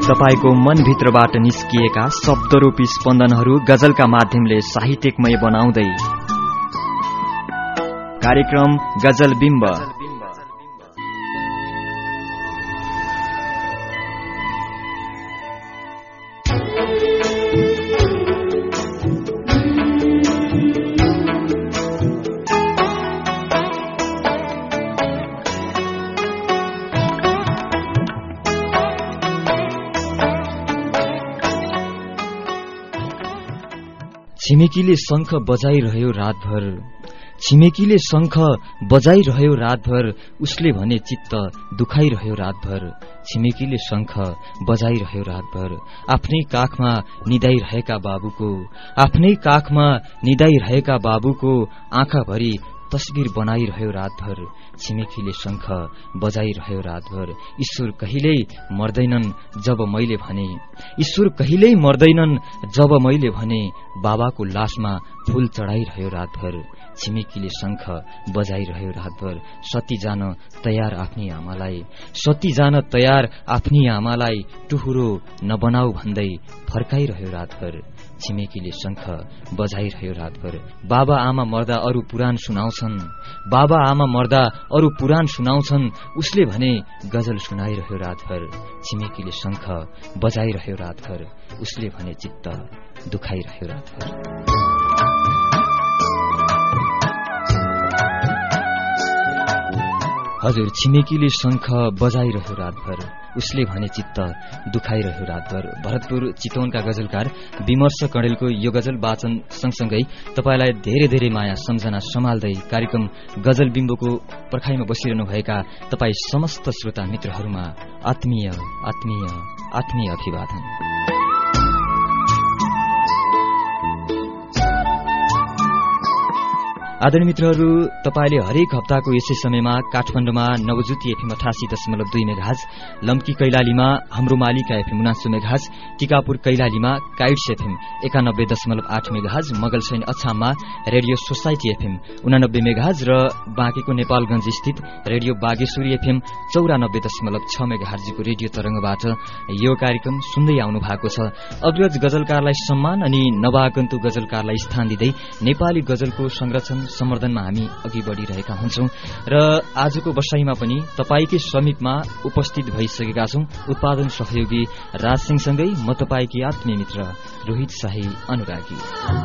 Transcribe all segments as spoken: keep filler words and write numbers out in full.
तपाईको मनभित्रबाट निस्किएका शब्दरूपी स्पन्दनहरू गजलका माध्यमले साहित्यिकमय बनाउँदै कार्यक्रम गजल बिम्ब। छिमेकीले शंख बजाइरह्यो रातभर, छिमेकीले शंख बजाइरह्यो रातभर, उसले भने चित्त दुखाइरह्यो रातभर। छिमेकीले शंख बजाइरह्यो रातभर, आफ्नै काखमा निदाइरहेका बाबुको, आफ्नै काखमा निदाइरहेका बाबुको आँखाभरि तस्बिर बनाइरह्यो रातभर। छिमेकीले शंख बजाइरह्यो रातभर, ईश्वर कहिल्यै मर्दैनन् जब मैले भने, ईश्वर कहिल्यै मर्दैनन् जब मैले भने, बाबाको लासमा फूल चढाइरह्यो रातभर। छिमेकीले शंख बजाइरह्यो रातभर, सती जान तयार आफ्नी आमालाई, सती जान तयार आफ्नी आमालाई, टुहुरो नबनाऊ भन्दै फर्काइरह्यो रातभर। छिमेकीले शंख बजाइरह्यो रातभर, बाबा आमा मर्दा अरू पुराण सुनाउँछन्, बाबा आमा मर्दा अरू पुराण सुनाउँछन्, उसले भने गजल सुनाइरह्यो रातभर। छिमेकीले शंख बजाइरह्यो रातभर, उसले भने चित्त दुखाइरह्यो रातभर। हजुर, छिमेकीले शंख बजाइरह्यो रातभर, उसले भने चित्त दुखाइरह्यो रातभर। भरतपुर चितवनका गजलकार विमर्श कणेलको यो गजल वाचन सँगसँगै तपाईलाई धेरै धेरै माया सम्झना सम्हाल्दै कार्यक्रम गजल बिम्बोको पर्खाइमा बसिरहनुभएका तपाई समस्त श्रोता मित्रहरूमा आत्मीय आत्मीय आत्मीय अभिवादन। आदरणीय मित्रहरू, तपाईले हरेक हप्ताको यसै समयमा काठमाडौँमा नवज्योति एफएम अठासी दशमलव दुई मेगाहज, लम्की कैलालीमा हाम्रो मालिका एफएम उनासो मेगाहज, टिकापुर कैलालीमा काइट्स एफएम एकानब्बे दशमलव आठ मेगाहज, मगलसैन अछाममा रेडियो सोसाइटी एफएम उनानब्बे मेगाहज र बाँकेको नेपालगंज स्थित रेडियो बागेश्वरी एफएम चौरानब्बे दशमलव छ मेगाहर्जको रेडियो तरंगबाट यो कार्यक्रम सुन्दै आउनु भएको छ। अग्रज गजलकारलाई सम्मान अनि नवागन्तु गजलकारलाई स्थान दिँदै नेपाली गजलको संरक्षण सम्वर्धनमा हामी अघि बढ़िरहेका हुन्छौं र आजको बसाईमा पनि तपाईकै समीपमा उपस्थित भइसकेका छौं। उत्पादन सहयोगी राज सिंहसँगै म तपाईकी आत्मीय मित्र रोहित शाही अनुरागी।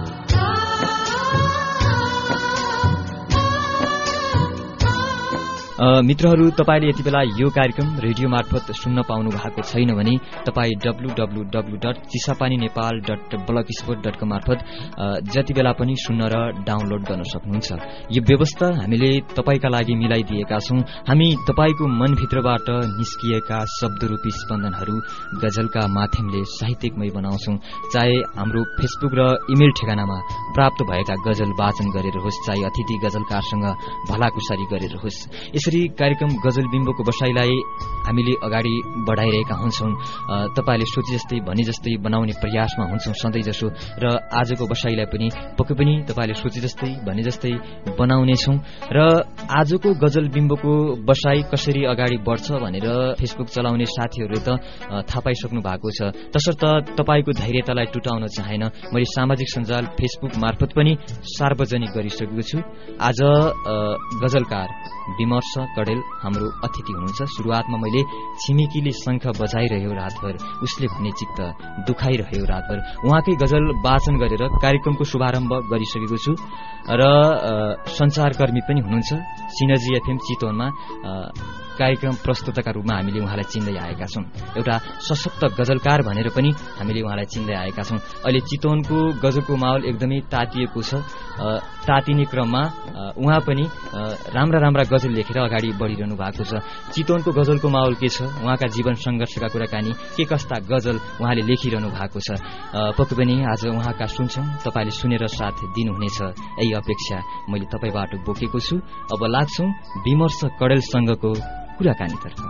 मित्रहरू, तपाईले यति बेला यो कार्यक्रम रेडियो मार्फत सुन्न पाउनु भएको छैन भने तपाई W W W dot Chisapani Nepal dot blogspot dot com मार्फत जति बेला पनि सुन्न र डाउनलोड गर्न सक्नुहुन्छ। यो व्यवस्था हामीले तपाईका लागि मिलाइदिएका छौं। हामी तपाईको मनभित्रबाट निस्किएका शब्दरूपी स्पन्दनहरू गजलका माध्यमले साहित्यिकमय बनाउँछौं। चाहे हाम्रो फेसबुक र इमेल ठेगानामा प्राप्त भएका गजल वाचन गरेर होस्, चाहे अतिथि गजलकारसँग भलाकुसारी गरेर होस्, यसरी कार्यक्रम गजल बिम्बोको बसाईलाई हामीले अगाडि बढ़ाइरहेका हुन्छौं। तपाईले सोचे जस्तै भने जस्तै बनाउने प्रयासमा हुन्छौं सधैँ जसो, र आजको बसाईलाई पनि पक्कै पनि तपाईले सोचे जस्तै भने जस्तै बनाउनेछौं। र आजको गजल बिम्बोको बसाई कसरी अगाडि बढ्छ भनेर फेसबुक चलाउने साथीहरूले त थाहा पाइसक्नु भएको छ। तसर्थ तपाईको धैर्यतालाई टुटाउन चाहेन, मैले सामाजिक सञ्जाल फेसबुक मार्फत पनि सार्वजनिक गरिसकेको छु। आज गजलकार विमर्श कडेल हाम्रो अतिथि हुनुहुन्छ। शुरूआतमा मैले छिमेकीले शंख बजाइरह्यो रातभर, उसले भने चित्त दुखाइरह्यो रातभर, उहाँकै गजल वाचन गरेर कार्यक्रमको शुभारम्भ गरिसकेको छु र संचारकर्मी पनि हुनुहुन्छ। सिनर्जी एफएम चितवनमा कार्यक्रम प्रस्तुतका रूपमा हामीले उहाँलाई चिन्दै आएका छौं। एउटा सशक्त गजलकार भनेर पनि हामीले उहाँलाई चिन्दै आएका छौं। अहिले चितवनको गजलको माहौल एकदमै तातिएको छ। तातिने क्रममा उहाँ पनि राम्रा राम्रा गजल लेखेर अगाडि बढ़िरहनु भएको छ। चितवनको गजलको माहौल के छ, उहाँका जीवन संघर्षका कुराकानी के कस्ता गजल उहाँले लेखिरहनु भएको छ, पक्कै पनि आज उहाँका सुन्छौं। तपाईले सुनेर साथ दिनुहुनेछ यही अपेक्षा मैले तपाईबाट बोकेको छु। अब लाग्छौं विमर्श कडेलसँगको कुराकानीतर्फ।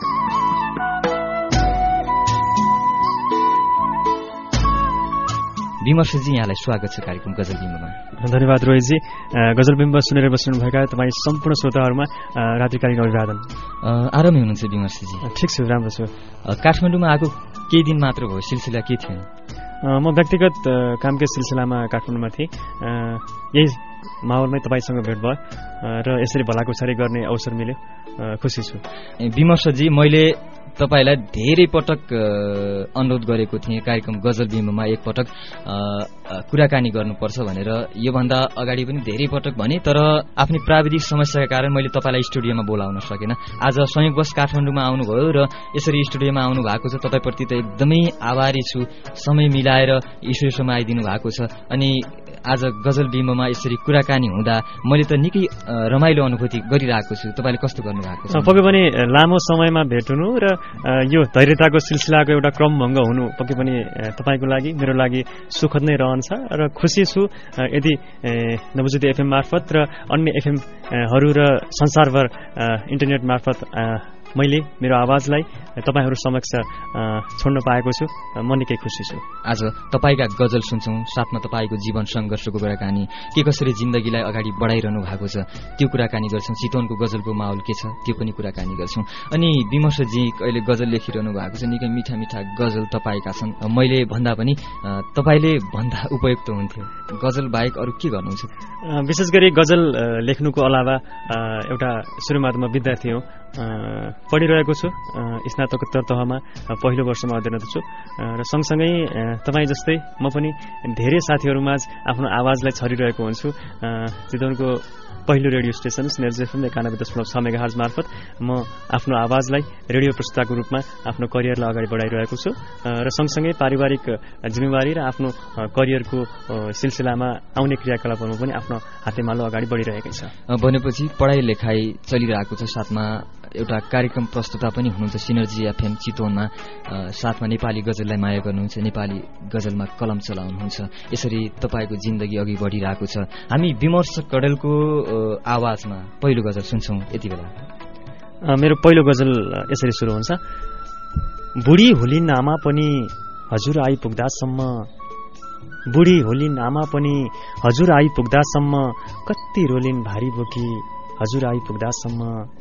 विमर्शजी, यहाँलाई स्वागत छ कार्यक्रम गजल बिम्बमा। धन्यवाद रोहितजी। गजल बिम्ब सुनेर बस्नुभएका तपाईँ सम्पूर्ण श्रोताहरूमा रात्रिकालीन अभिवादन। आरामै हुनुहुन्छ विमर्शजी? ठिक छु, राम्रो छु। काठमाडौँमा आएको केही दिन मात्र भयो, सिलसिला के थियो? म व्यक्तिगत कामकै सिलसिलामा काठमाडौँमा थिएँ। यही माहौलमै तपाईँसँग भेट भयो र यसरी भलाकुसारी गर्ने अवसर मिल्यो, खुसी छु। विमर्शजी, मैले तपाईँलाई धेरै पटक अनुरोध गरेको थिएँ कार्यक्रम गजल बिम्बमा एकपटक कुराकानी गर्नुपर्छ भनेर। योभन्दा अगाडि पनि धेरै पटक भने, तर आफ्नै प्राविधिक समस्याका कारण मैले तपाईँलाई स्टुडियोमा बोलाउन सकेन। आज संयोगवश काठमाडौँमा आउनुभयो र यसरी स्टुडियोमा आउनु भएको छ, तपाईँप्रति त एकदमै आभारी छु। समय मिलाएर स्टुडियोसम्म आइदिनु भएको छ अनि आज गजल बिम्बमा यसरी कुराकानी हुँदा मैले त निकै रमाइलो अनुभूति गरिरहेको छु। तपाईँले कस्तो गर्नुभएको छ? पक्कै पनि लामो समयमा भेट हुनु र यो धैर्यताको सिलसिलाको एउटा क्रमभङ्ग हुनु पक्कै पनि तपाईँको लागि मेरो लागि सुखद नै रहन्छ र खुसी छु। यदि नवज्योति एफएम मार्फत र अन्य एफएमहरू र संसारभर इन्टरनेट मार्फत मैले मेरो आवाजलाई तपाईँहरू समक्ष छोड्न पाएको छु, म निकै खुसी छु। आज तपाईँका गजल सुन्छौँ, साथमा तपाईँको जीवन सङ्घर्षको कुराकानी, के कसरी जिन्दगीलाई अगाडि बढाइरहनु भएको छ त्यो कुराकानी गर्छौँ। चितवनको गजलको माहौल के छ त्यो पनि कुराकानी गर्छौँ। अनि विमर्शजी अहिले गजल लेखिरहनु भएको छ, निकै मिठा मिठा गजल तपाईँका छन्। मैले भन्दा पनि तपाईँले भन्दा उपयुक्त हुन्थ्यो। गजल बाहेक अरू के गर्नुहुन्छ? विशेष गरी गजल लेख्नुको अलावा एउटा सुरुमा त म विद्यार्थी हुँ, पढिरहेको छु, स्नातकोत्तर तहमा पहिलो वर्षमा अध्ययनरत छु र सँगसँगै तपाईँ जस्तै म पनि धेरै साथीहरूमाझ आफ्नो आवाजलाई छरिरहेको हुन्छु। चितवनको पहिलो रेडियो स्टेसन सिनर्जी एफएम एकानब्बे दशमलव छ मेगाहर्ज मार्फत म आफ्नो आवाजलाई रेडियो प्रस्तुताको रूपमा आफ्नो करियरलाई अगाडि बढाइरहेको छु र सँगसँगै पारिवारिक जिम्मेवारी र आफ्नो करियरको सिलसिलामा आउने क्रियाकलापहरूमा पनि आफ्नो हातेमालो अगाडि बढिरहेकै छ। भनेपछि पढाइ लेखाइ चलिरहेको छ, साथमा एउटा कार्यक्रम प्रस्तुता पनि हुनुहुन्छ सिनर्जी एफएम चितवनमा, साथमा नेपाली गजललाई माया गर्नुहुन्छ, नेपाली गजलमा कलम चलाउनुहुन्छ। यसरी तपाईँको जिन्दगी अघि बढिरहेको छ। हामी विमर्श कडेलको आवाजमा पहिलो गजल सुन्छौँ यति बेला। मेरो पहिलो गजल यसरी सुरु हुन्छ। बुढी होलिन् आमा पनि हजुर आइपुग्दासम्म, बुढी होलिन् आमा पनि हजुर आइपुग्दासम्म, कति रोलिन् भारी बोकी हजुर आइपुग्दासम्म,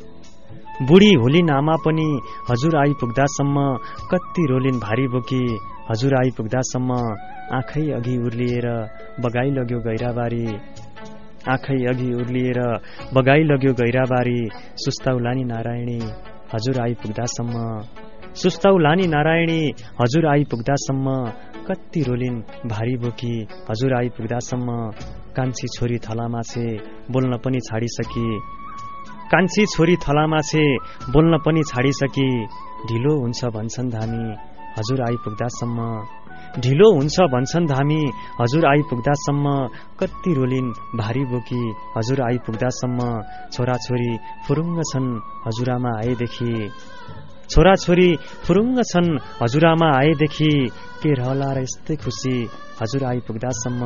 बुढी होलिन् आमा पनि हजुर आइपुग्दासम्म, कति रोलिन् भारी बोकी हजुर आइपुग्दासम्म, आँखै अघि उर्लिएर बगाई लग्यो गैराबारी, आँखै अघि उर्लिएर बगाई लग्यो गैराबारी, सुस्ताउलानी नारायणी हजुर आइपुग्दासम्म, सुस्ताउलानी नारायणी हजुर आइपुग्दासम्म, कति रोलिन् भारी बोकी हजुर आइपुग्दासम्म, कान्छी छोरी थलामा छे बोल्न पनि छाडिसकी, कान्छी छोरी थलामा छे बोल्न पनि छाडिसकी, ढिलो हुन्छ भन्छन् धामी हजुर आइपुग्दासम्म, ढिलो हुन्छ भन्छन् धामी हजुर आइपुग्दासम्म, कति रोलिन् भारी बोकी हजुर आइपुग्दासम्म, छोराछोरी फुरुङ्ग छन् हजुरआमा आएदेखि, छोराछोरी फुरुङ्ग छन् हजुरआमा आएदेखि, के रहला र यस्तै खुसी हजुर आइपुग्दासम्म,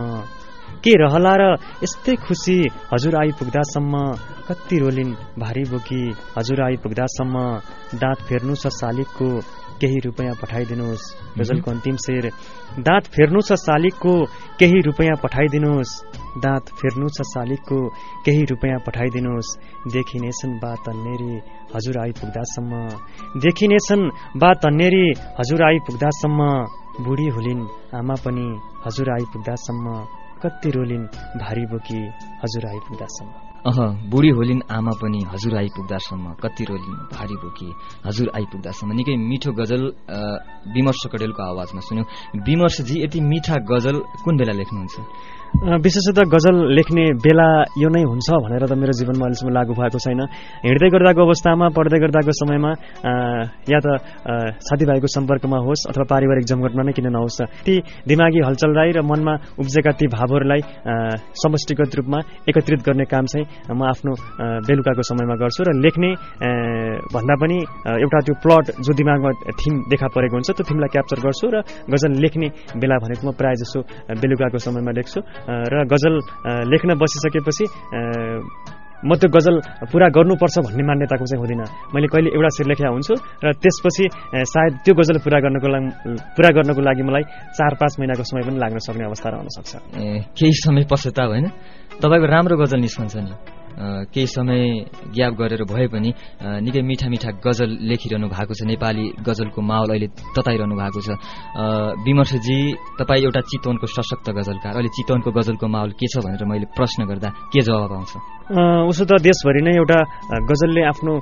के रहला र यस्तै खुसी हजुर आइपुग्दासम्म, कति रोलिन् भारी बोकी हजुर आइपुग्दासम्म, दाँत फेर्नु छ शालिगको केही रुपैयाँ पठाइदिनुहोस्। गजलको अन्तिम शेर। दाँत फेर्नु छ शालिगको केही रुपैयाँ पठाइदिनुहोस्, दाँत फेर्नु छ शालिगको केही रुपैयाँ पठाइदिनुहोस्, देखिनेछन् बा तन्नेरी हजुर आइपुग्दासम्म, देखिनेछन् बा तन्नेरी हजुर आइपुग्दासम्म, बुढी होलिन् आमा पनि हजुर आइपुग्दासम्म, कति रोलिन् भारी बोकी हजुर आइपुग्दासम्म। अह बुढी होलिन् आमा पनि हजुर आइपुग्दासम्म, कति रोलिन् भारी बोकी हजुर आइपुग्दासम्म। निकै मिठो गजल विमर्श कडेलको आवाजमा सुन्यौं। विमर्शजी, यति मिठा गजल कुन बेला लेख्नुहुन्छ? विशेषतः गजल लेख्ने बेला यो नै हुन्छ भनेर त मेरो जीवनमा अहिलेसम्म लागू भएको छैन। हिँड्दै गर्दाको अवस्थामा, पढ्दै गर्दाको समयमा, या त साथीभाइको सम्पर्कमा होस् अथवा पारिवारिक जमघटमा नै किन नहोस्, ती दिमागी हलचललाई र मनमा उब्जेका ती भावहरूलाई समष्टिगत रूपमा एकत्रित गर्ने काम चाहिँ म आफ्नो बेलुकाको समयमा गर्छु र लेख्ने भन्दा पनि एउटा त्यो प्लट जो दिमागमा थिम देखा परेको हुन्छ त्यो थिमलाई क्याप्चर गर्छु र गजल लेख्ने बेला भनेको म प्रायः जसो बेलुकाको समयमा लेख्छु र गजल लेख्न बसिसकेपछि म त्यो गजल पूरा गर्नुपर्छ भन्ने मान्यताको चाहिँ हुँदिन। मैले कहिले एउटा शेर लेखेका हुन्छु र त्यसपछि सायद त्यो गजल पूरा गर्नको लागि पूरा गर्नको लागि मलाई चार पाँच महिनाको समय पनि लाग्न सक्ने अवस्था रहन सक्छ। केही समय पश्चाताप होइन? तपाईँको राम्रो गजल निस्कन्छ नि? केही समय ग्याप गरेर भए पनि निकै मिठा मिठा गजल लेखिरहनु भएको छ। नेपाली गजलको माहौल अहिले तताइरहनु भएको छ। विमर्शजी, तपाईँ एउटा चितवनको सशक्त गजलकार, अहिले चितवनको गजलको माहौल के छ भनेर मैले प्रश्न गर्दा के जवाब आउँछ? उसो त देशभरि नै एउटा गजलले आफ्नो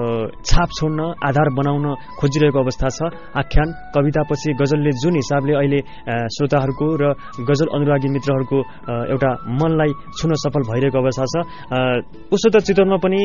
छाप छोड्न, आधार बनाउन खोजिरहेको अवस्था छ। आख्यान कवितापछि गजलले जुन हिसाबले अहिले श्रोताहरूको र गजल अनुरागी मित्रहरूको एउटा मनलाई छुन सफल भइरहेको अवस्था छ। उसो त चितवनमा पनि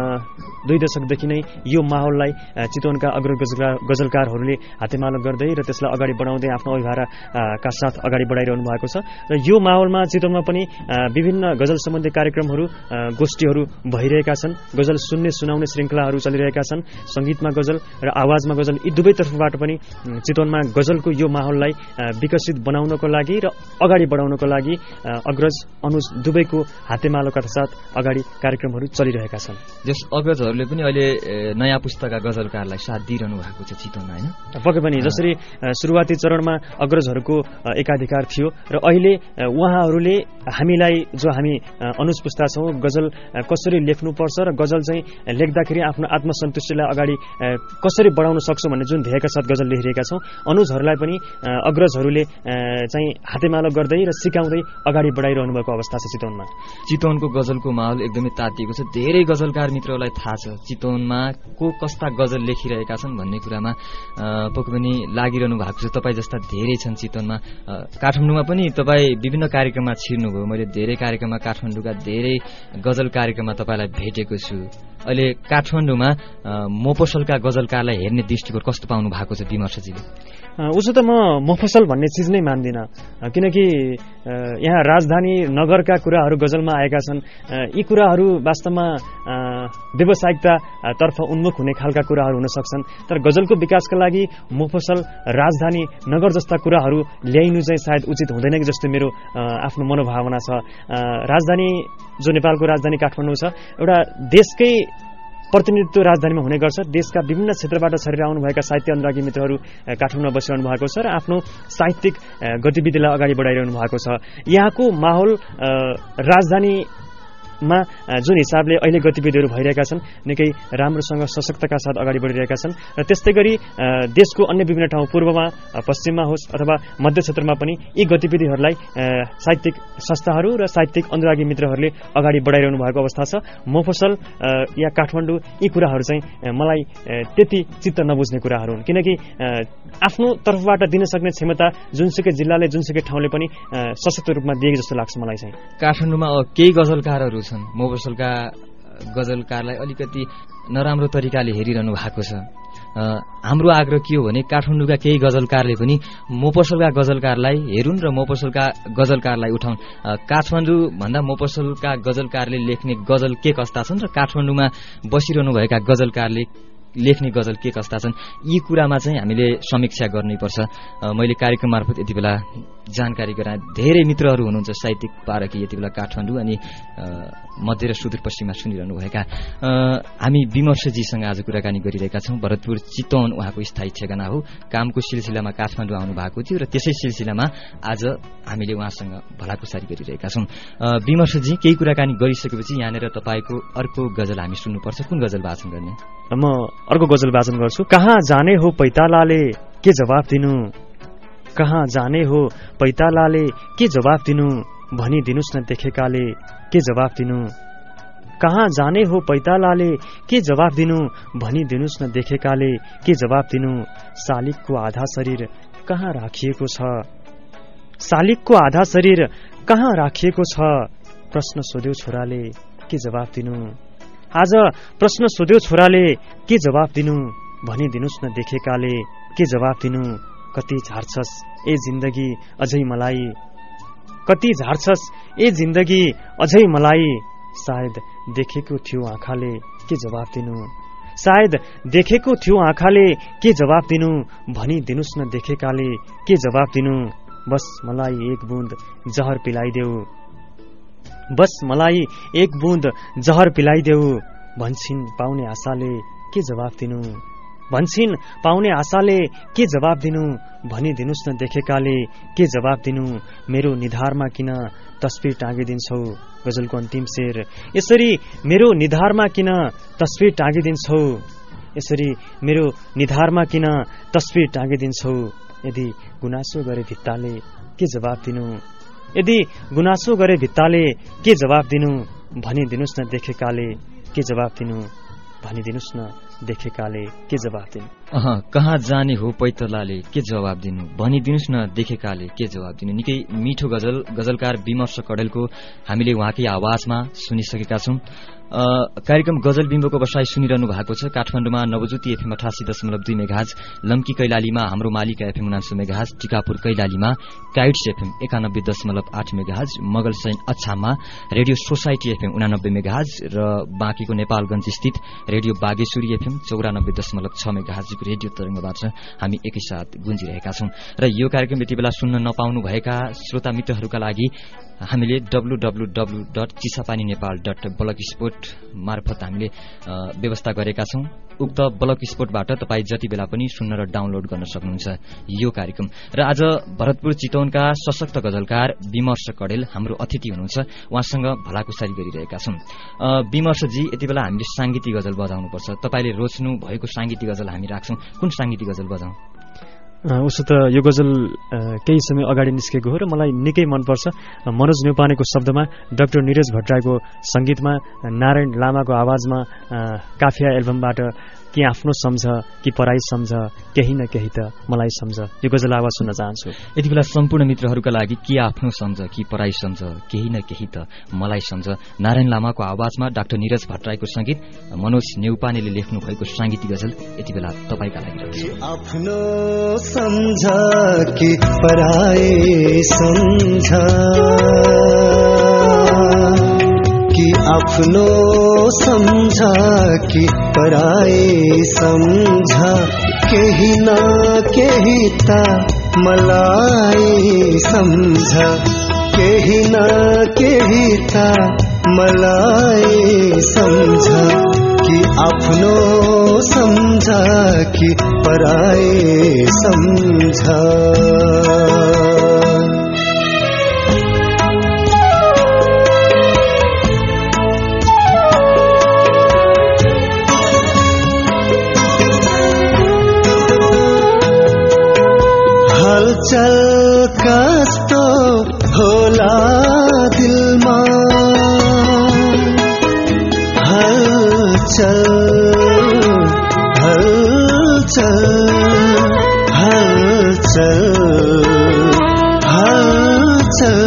दुई दशकदेखि नै यो माहौललाई चितवनका अग्र गजलकार गजलकारहरूले हातेमालो गर्दै र त्यसलाई अगाडि बढाउँदै आफ्नो अभिभाराका साथ अगाडि बढाइरहनु भएको छ। र यो माहौलमा चितवनमा पनि विभिन्न गजल सम्बन्धी कार्यक्रमहरू, गोष्ठीहरू भइरहेका छन्। गजल सुन्ने सुनाउने श्रृङ्खलाहरू चलिरहेका छन्। सङ्गीतमा गजल र आवाजमा गजल, यी दुवै तर्फबाट पनि चितवनमा गजलको यो माहौललाई विकसित बनाउनको लागि र अगाडि बढाउनको लागि अग्रज अनुज दुवैको हातेमालोका साथ अगाडि कार्यक्रमहरू चलिरहेका छन्। जस अग्रजहरूले पनि अहिले नयाँ पुस्ताका गजलकारलाई साथ दिइरहनु भएको छ चितवनमा, होइन? पक्कै पनि जसरी सुरुवाती चरणमा अग्रजहरूको एकाधिकार थियो र अहिले उहाँहरूले हामीलाई, जो हामी अनुज पुस्ता छौँ, गजल कसरी लेख्नुपर्छ र गजल चाहिँ लेख्दाखेरि आफ्नो आत्मसन्तुष्टिलाई अगाडि कसरी बढाउन सक्छौँ भन्ने जुन ध्येयका साथ गजल लेखिरहेका छौँ, अनुजहरूलाई पनि अग्रजहरूले चाहिँ हातेमालो गर्दै र सिकाउँदै अगाडि बढाइरहनु भएको अवस्था छ चितवनमा। चितवनको गजलको माहौल एकदमै तातिएको छ। धेरै गजलकार मित्रहरूलाई थाहा छ चितवनमा को कस्ता गजल लेखिरहेका छन् भन्ने कुरामा पक्कै पनि लागिरहनु भएको छ। तपाईँ जस्ता धेरै छन् चितवनमा। काठमाडौँमा पनि तपाईँ विभिन्न कार्यक्रममा छिर्नुभयो। मैले धेरै कार्यक्रममा काठमाडौँका धेरै गजल कार्यक्रममा तपाईँलाई भेटेको छु। अहिले काठमाडौँमा मोफसलका गजलकारलाई हेर्ने दृष्टिकोण कस्तो पाउनु भएको छ विमर्शजीले? उसो त म मोफसल भन्ने चिज नै मान्दिनँ, किनकि यहाँ राजधानी नगरका कुराहरू गजलमा आएका छन्। यी कुराहरू वास्तवमा व्यावसायिकतातर्फ उन्मुख हुने खालका कुराहरू हुन सक्छन्। तर गजलको विकासका लागि मोफसल, राजधानी नगर जस्ता कुराहरू ल्याइनु चाहिँ सायद उचित हुँदैन कि जस्तो मेरो आफ्नो मनोभावना छ। राजधानी, जो नेपालको राजधानी काठमाडौँ छ, एउटा देशकै प्रतिनिधित्व राजधानीमा हुने गर्छ। देशका विभिन्न क्षेत्रबाट छरेर आउनुभएका साहित्य अनुरागी मित्रहरू काठमाडौँमा बसिरहनु भएको छ र आफ्नो साहित्यिक गतिविधिलाई अगाडि बढाइरहनु भएको छ। यहाँको माहौल राजधानीमा जुन हिसाबले अहिले गतिविधिहरू भइरहेका छन् निकै राम्रोसँग सशक्तका साथ अगाडि बढिरहेका छन्। र त्यस्तै गरी देशको अन्य विभिन्न ठाउँ, पूर्वमा, पश्चिममा होस् अथवा मध्य क्षेत्रमा पनि यी गतिविधिहरूलाई साहित्यिक संस्थाहरू र साहित्यिक अनुरागी मित्रहरूले अगाडि बढाइरहनु भएको अवस्था छ। मोफसल या काठमाडौँ, यी कुराहरू चाहिँ मलाई त्यति चित्त नबुझ्ने कुराहरू हुन्, किनकि आफ्नो तर्फबाट दिन सक्ने क्षमता जुनसुकै जिल्लाले, जुनसुकै ठाउँले पनि सशक्त रूपमा दिएको जस्तो लाग्छ मलाई चाहिँ। काठमाडौँमा केही गजलकारहरू छन्, मोफसलका गजलकारलाई अलिकति नराम्रो तरिकाले हेरिरहनु भएको छ। हाम्रो आग्रह के हो भने काठमाडौँका केही गजलकारले पनि मोफसलका गजलकारलाई हेरुन् र मोफसलका गजलकारलाई उठाउन्। काठमाडौँ भन्दा मोफसलका गजलकारले लेख्ने गजल के कस्ता छन् र काठमाडौँमा बसिरहनुभएका गजलकारले लेख्ने गजल के कस्ता छन्, यी कुरामा चाहिँ हामीले समीक्षा गर्नैपर्छ। मैले कार्यक्रम मार्फत यति बेला जानकारी गराएँ। धेरै मित्रहरू हुनुहुन्छ साहित्यिक पारखी यति बेला काठमाडौँ अनि मध्य र सुदूरपश्चिममा सुनिरहनुभएका। हामी विमर्शजीसँग आज कुराकानी गरिरहेका छौँ। भरतपुर चितवन उहाँको स्थायी ठेगाना हो। कामको सिलसिलामा काठमाडौँ आउनु भएको थियो र त्यसै सिलसिलामा आज हामीले उहाँसँग भलाकुसारी गरिरहेका छौँ। विमर्शजी, केही कुराकानी गरिसकेपछि यहाँनिर तपाईँको अर्को गजल हामी सुन्नुपर्छ। कुन गजल वाचन गर्ने? म अर्को गजल वाचन गर्छु। कहाँ जाने हो पैतालाले के जवाफ दिनु, कहाँ जाने हो पैतालाले के जवाफ दिनु, भनिदिनुस् न देखेकाले के जवाफ दिनु। कहाँ जाने हो पैतालाले के जवाफ दिनु, भनिदिनुस् न देखेकाले के जवाफ दिनु। शालिगको आधा शरीर कहाँ राखिएको छ, शालिगको आधा शरीर कहाँ राखिएको छ। प्रश्न सोध्यो छोराले के जवाफ दिनु। आज प्रश्न सोध्यो छोराले के जवाफ दिनु, भनिदिनुस् न देखेकाले के जवाफ दिनु। कति झार्छस् ए जिन्दगी अझै मलाई, कति झार्छस् ए जिन्दगी अझै मलाई। सायद देखेको थियो आँखाले के जवाफ दिनु, सायद देखेको थियो आँखाले के जवाफ दिनु। भनिदिनुस् न देखेकाले के जवाफ दिनु। बस मलाई एक बूंद जहर पिलाइदेऊ, बस मलाई एक बूंद जहर पिलाइदेऊ। भन्छिन् पाउने आशाले के जवाफ दिनु। भन्छिन् पाउने आशाले के जवाब दिनु भनिदिनुस् न देखेकाले के जवाब दिनु मेरो निधारमा किन तस्बिर टाँगिदिन्छौ गजलको अन्तिम शेर। यसरी मेरो निधारमा किन तस्बिर टाँगिदिन्छौ यसरी मेरो निधारमा किन तस्बिर टाँगिदिन्छौ यदि गुनासो गरे भित्ताले के जवाब दिनु यदि गुनासो गरे भित्ताले के जवाब दिनु भनिदिनुस् न देखेकाले के जवाब दिनु भनिदिनुस् न देखेकाले के जवाब दिनु। अह कहाँ जाने हो पैतलाले के जवाब दिनु भनिदिनुस् न देखेकाले के जवाब दिनु। निकै मिठो गजल गजलकार विमर्श कडेलको हामीले उहाँकै आवाजमा सुनिसकेका छौं। कार्यक्रम गजल बिम्बको बसाई सुनिरहनु भएको छ। काठमाडौँमा नवज्योति एफएम अठासी दशमलव दुई मेगाहज, लम्की कैलालीमा हाम्रो मालिका एफएम उनान्सय मेगाहज, टिकापुर कैलालीमा काइट्स एफएम एकानब्बे दशमलव आठ मेगाहज, मगलसैन अछाममा रेडियो सोसाइटी एफएम उनानब्बे मेगाहज र बाँकीको नेपालगञ्ज स्थित रेडियो बागेश्वरी एफएम चौरानब्बे दशमलव छ मेगाहजको रेडियो तरंगबाट हामी एकैसाथ गुन्जिरहेका छौं। र यो कार्यक्रम यति बेला सुन्न नपाउनु भएका श्रोता मित्रहरूका लागि हामीले W W W dot Chisapani Nepal dot blogspot मार्फत हामीले व्यवस्था गरेका छौं। उक्त ब्लक स्पोर्टबाट तपाईँ जति बेला पनि सुन्न र डाउनलोड गर्न सक्नुहुन्छ यो कार्यक्रम। र आज भरतपुर चितवनका सशक्त गजलकार विमर्श कडेल हाम्रो अतिथि हुनुहुन्छ। उहाँसँग भलाकुसारी गरिरहेका छौं। विमर्शजी, यति बेला हामीले सांगीतिक गजल बजाउनुपर्छ। तपाईँले रोज्नु भएको सांगीतिक गजल हामी राख्छौं। कुन सांगीतिक गजल बजाउँ? उसो त यो गजल केही समय अगाडि निस्केको हो र मलाई निकै मनपर्छ। मनोज न्यौपानेको शब्दमा, डाक्टर निरज भट्टराईको संगीतमा, नारायण लामाको आवाजमा, काफिया एल्बमबाट कि आफ्नो सम्झ कि पराई सम्झ केही न केही त मलाई सम्झ, यो गजल आवाज सुन्न चाहन्छु। यति बेला सम्पूर्ण मित्रहरूका लागि के आफ्नो सम्झ कि पराई सम्झ केही न केही त मलाई सम्झ, नारायण लामाको आवाजमा, डाक्टर निरज भट्टराईको संगीत, मनोज न्यौपानेले लेख्नु भएको सांगीतिक गजल यति बेला तपाईका लागि आफ्नो सम्झ कि पराई सम्झ कि आफ्नो सम्झ कि पराई सम्झ केही न केही त मलाई सम्झ केही न केही त मलाई सम्झ कि आफ्नो सम्झ कि पराई सम्झ। हलचल कस्तो होला दिलमा, हलचल हलचल हलचल हलचल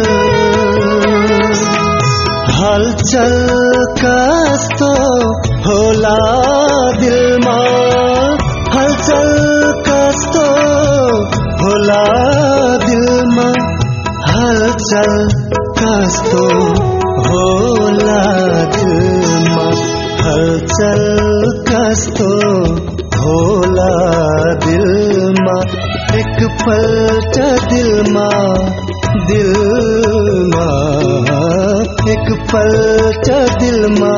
हलचल कस्तो होला दिलमा, हलचल कस्तो होला दिलमा, हलचल कस्तो होला दिलमा, हलचल कस्तो होला दिलमा, एक पल्ट दिलमा दिलमा एक पल्ट दिलमा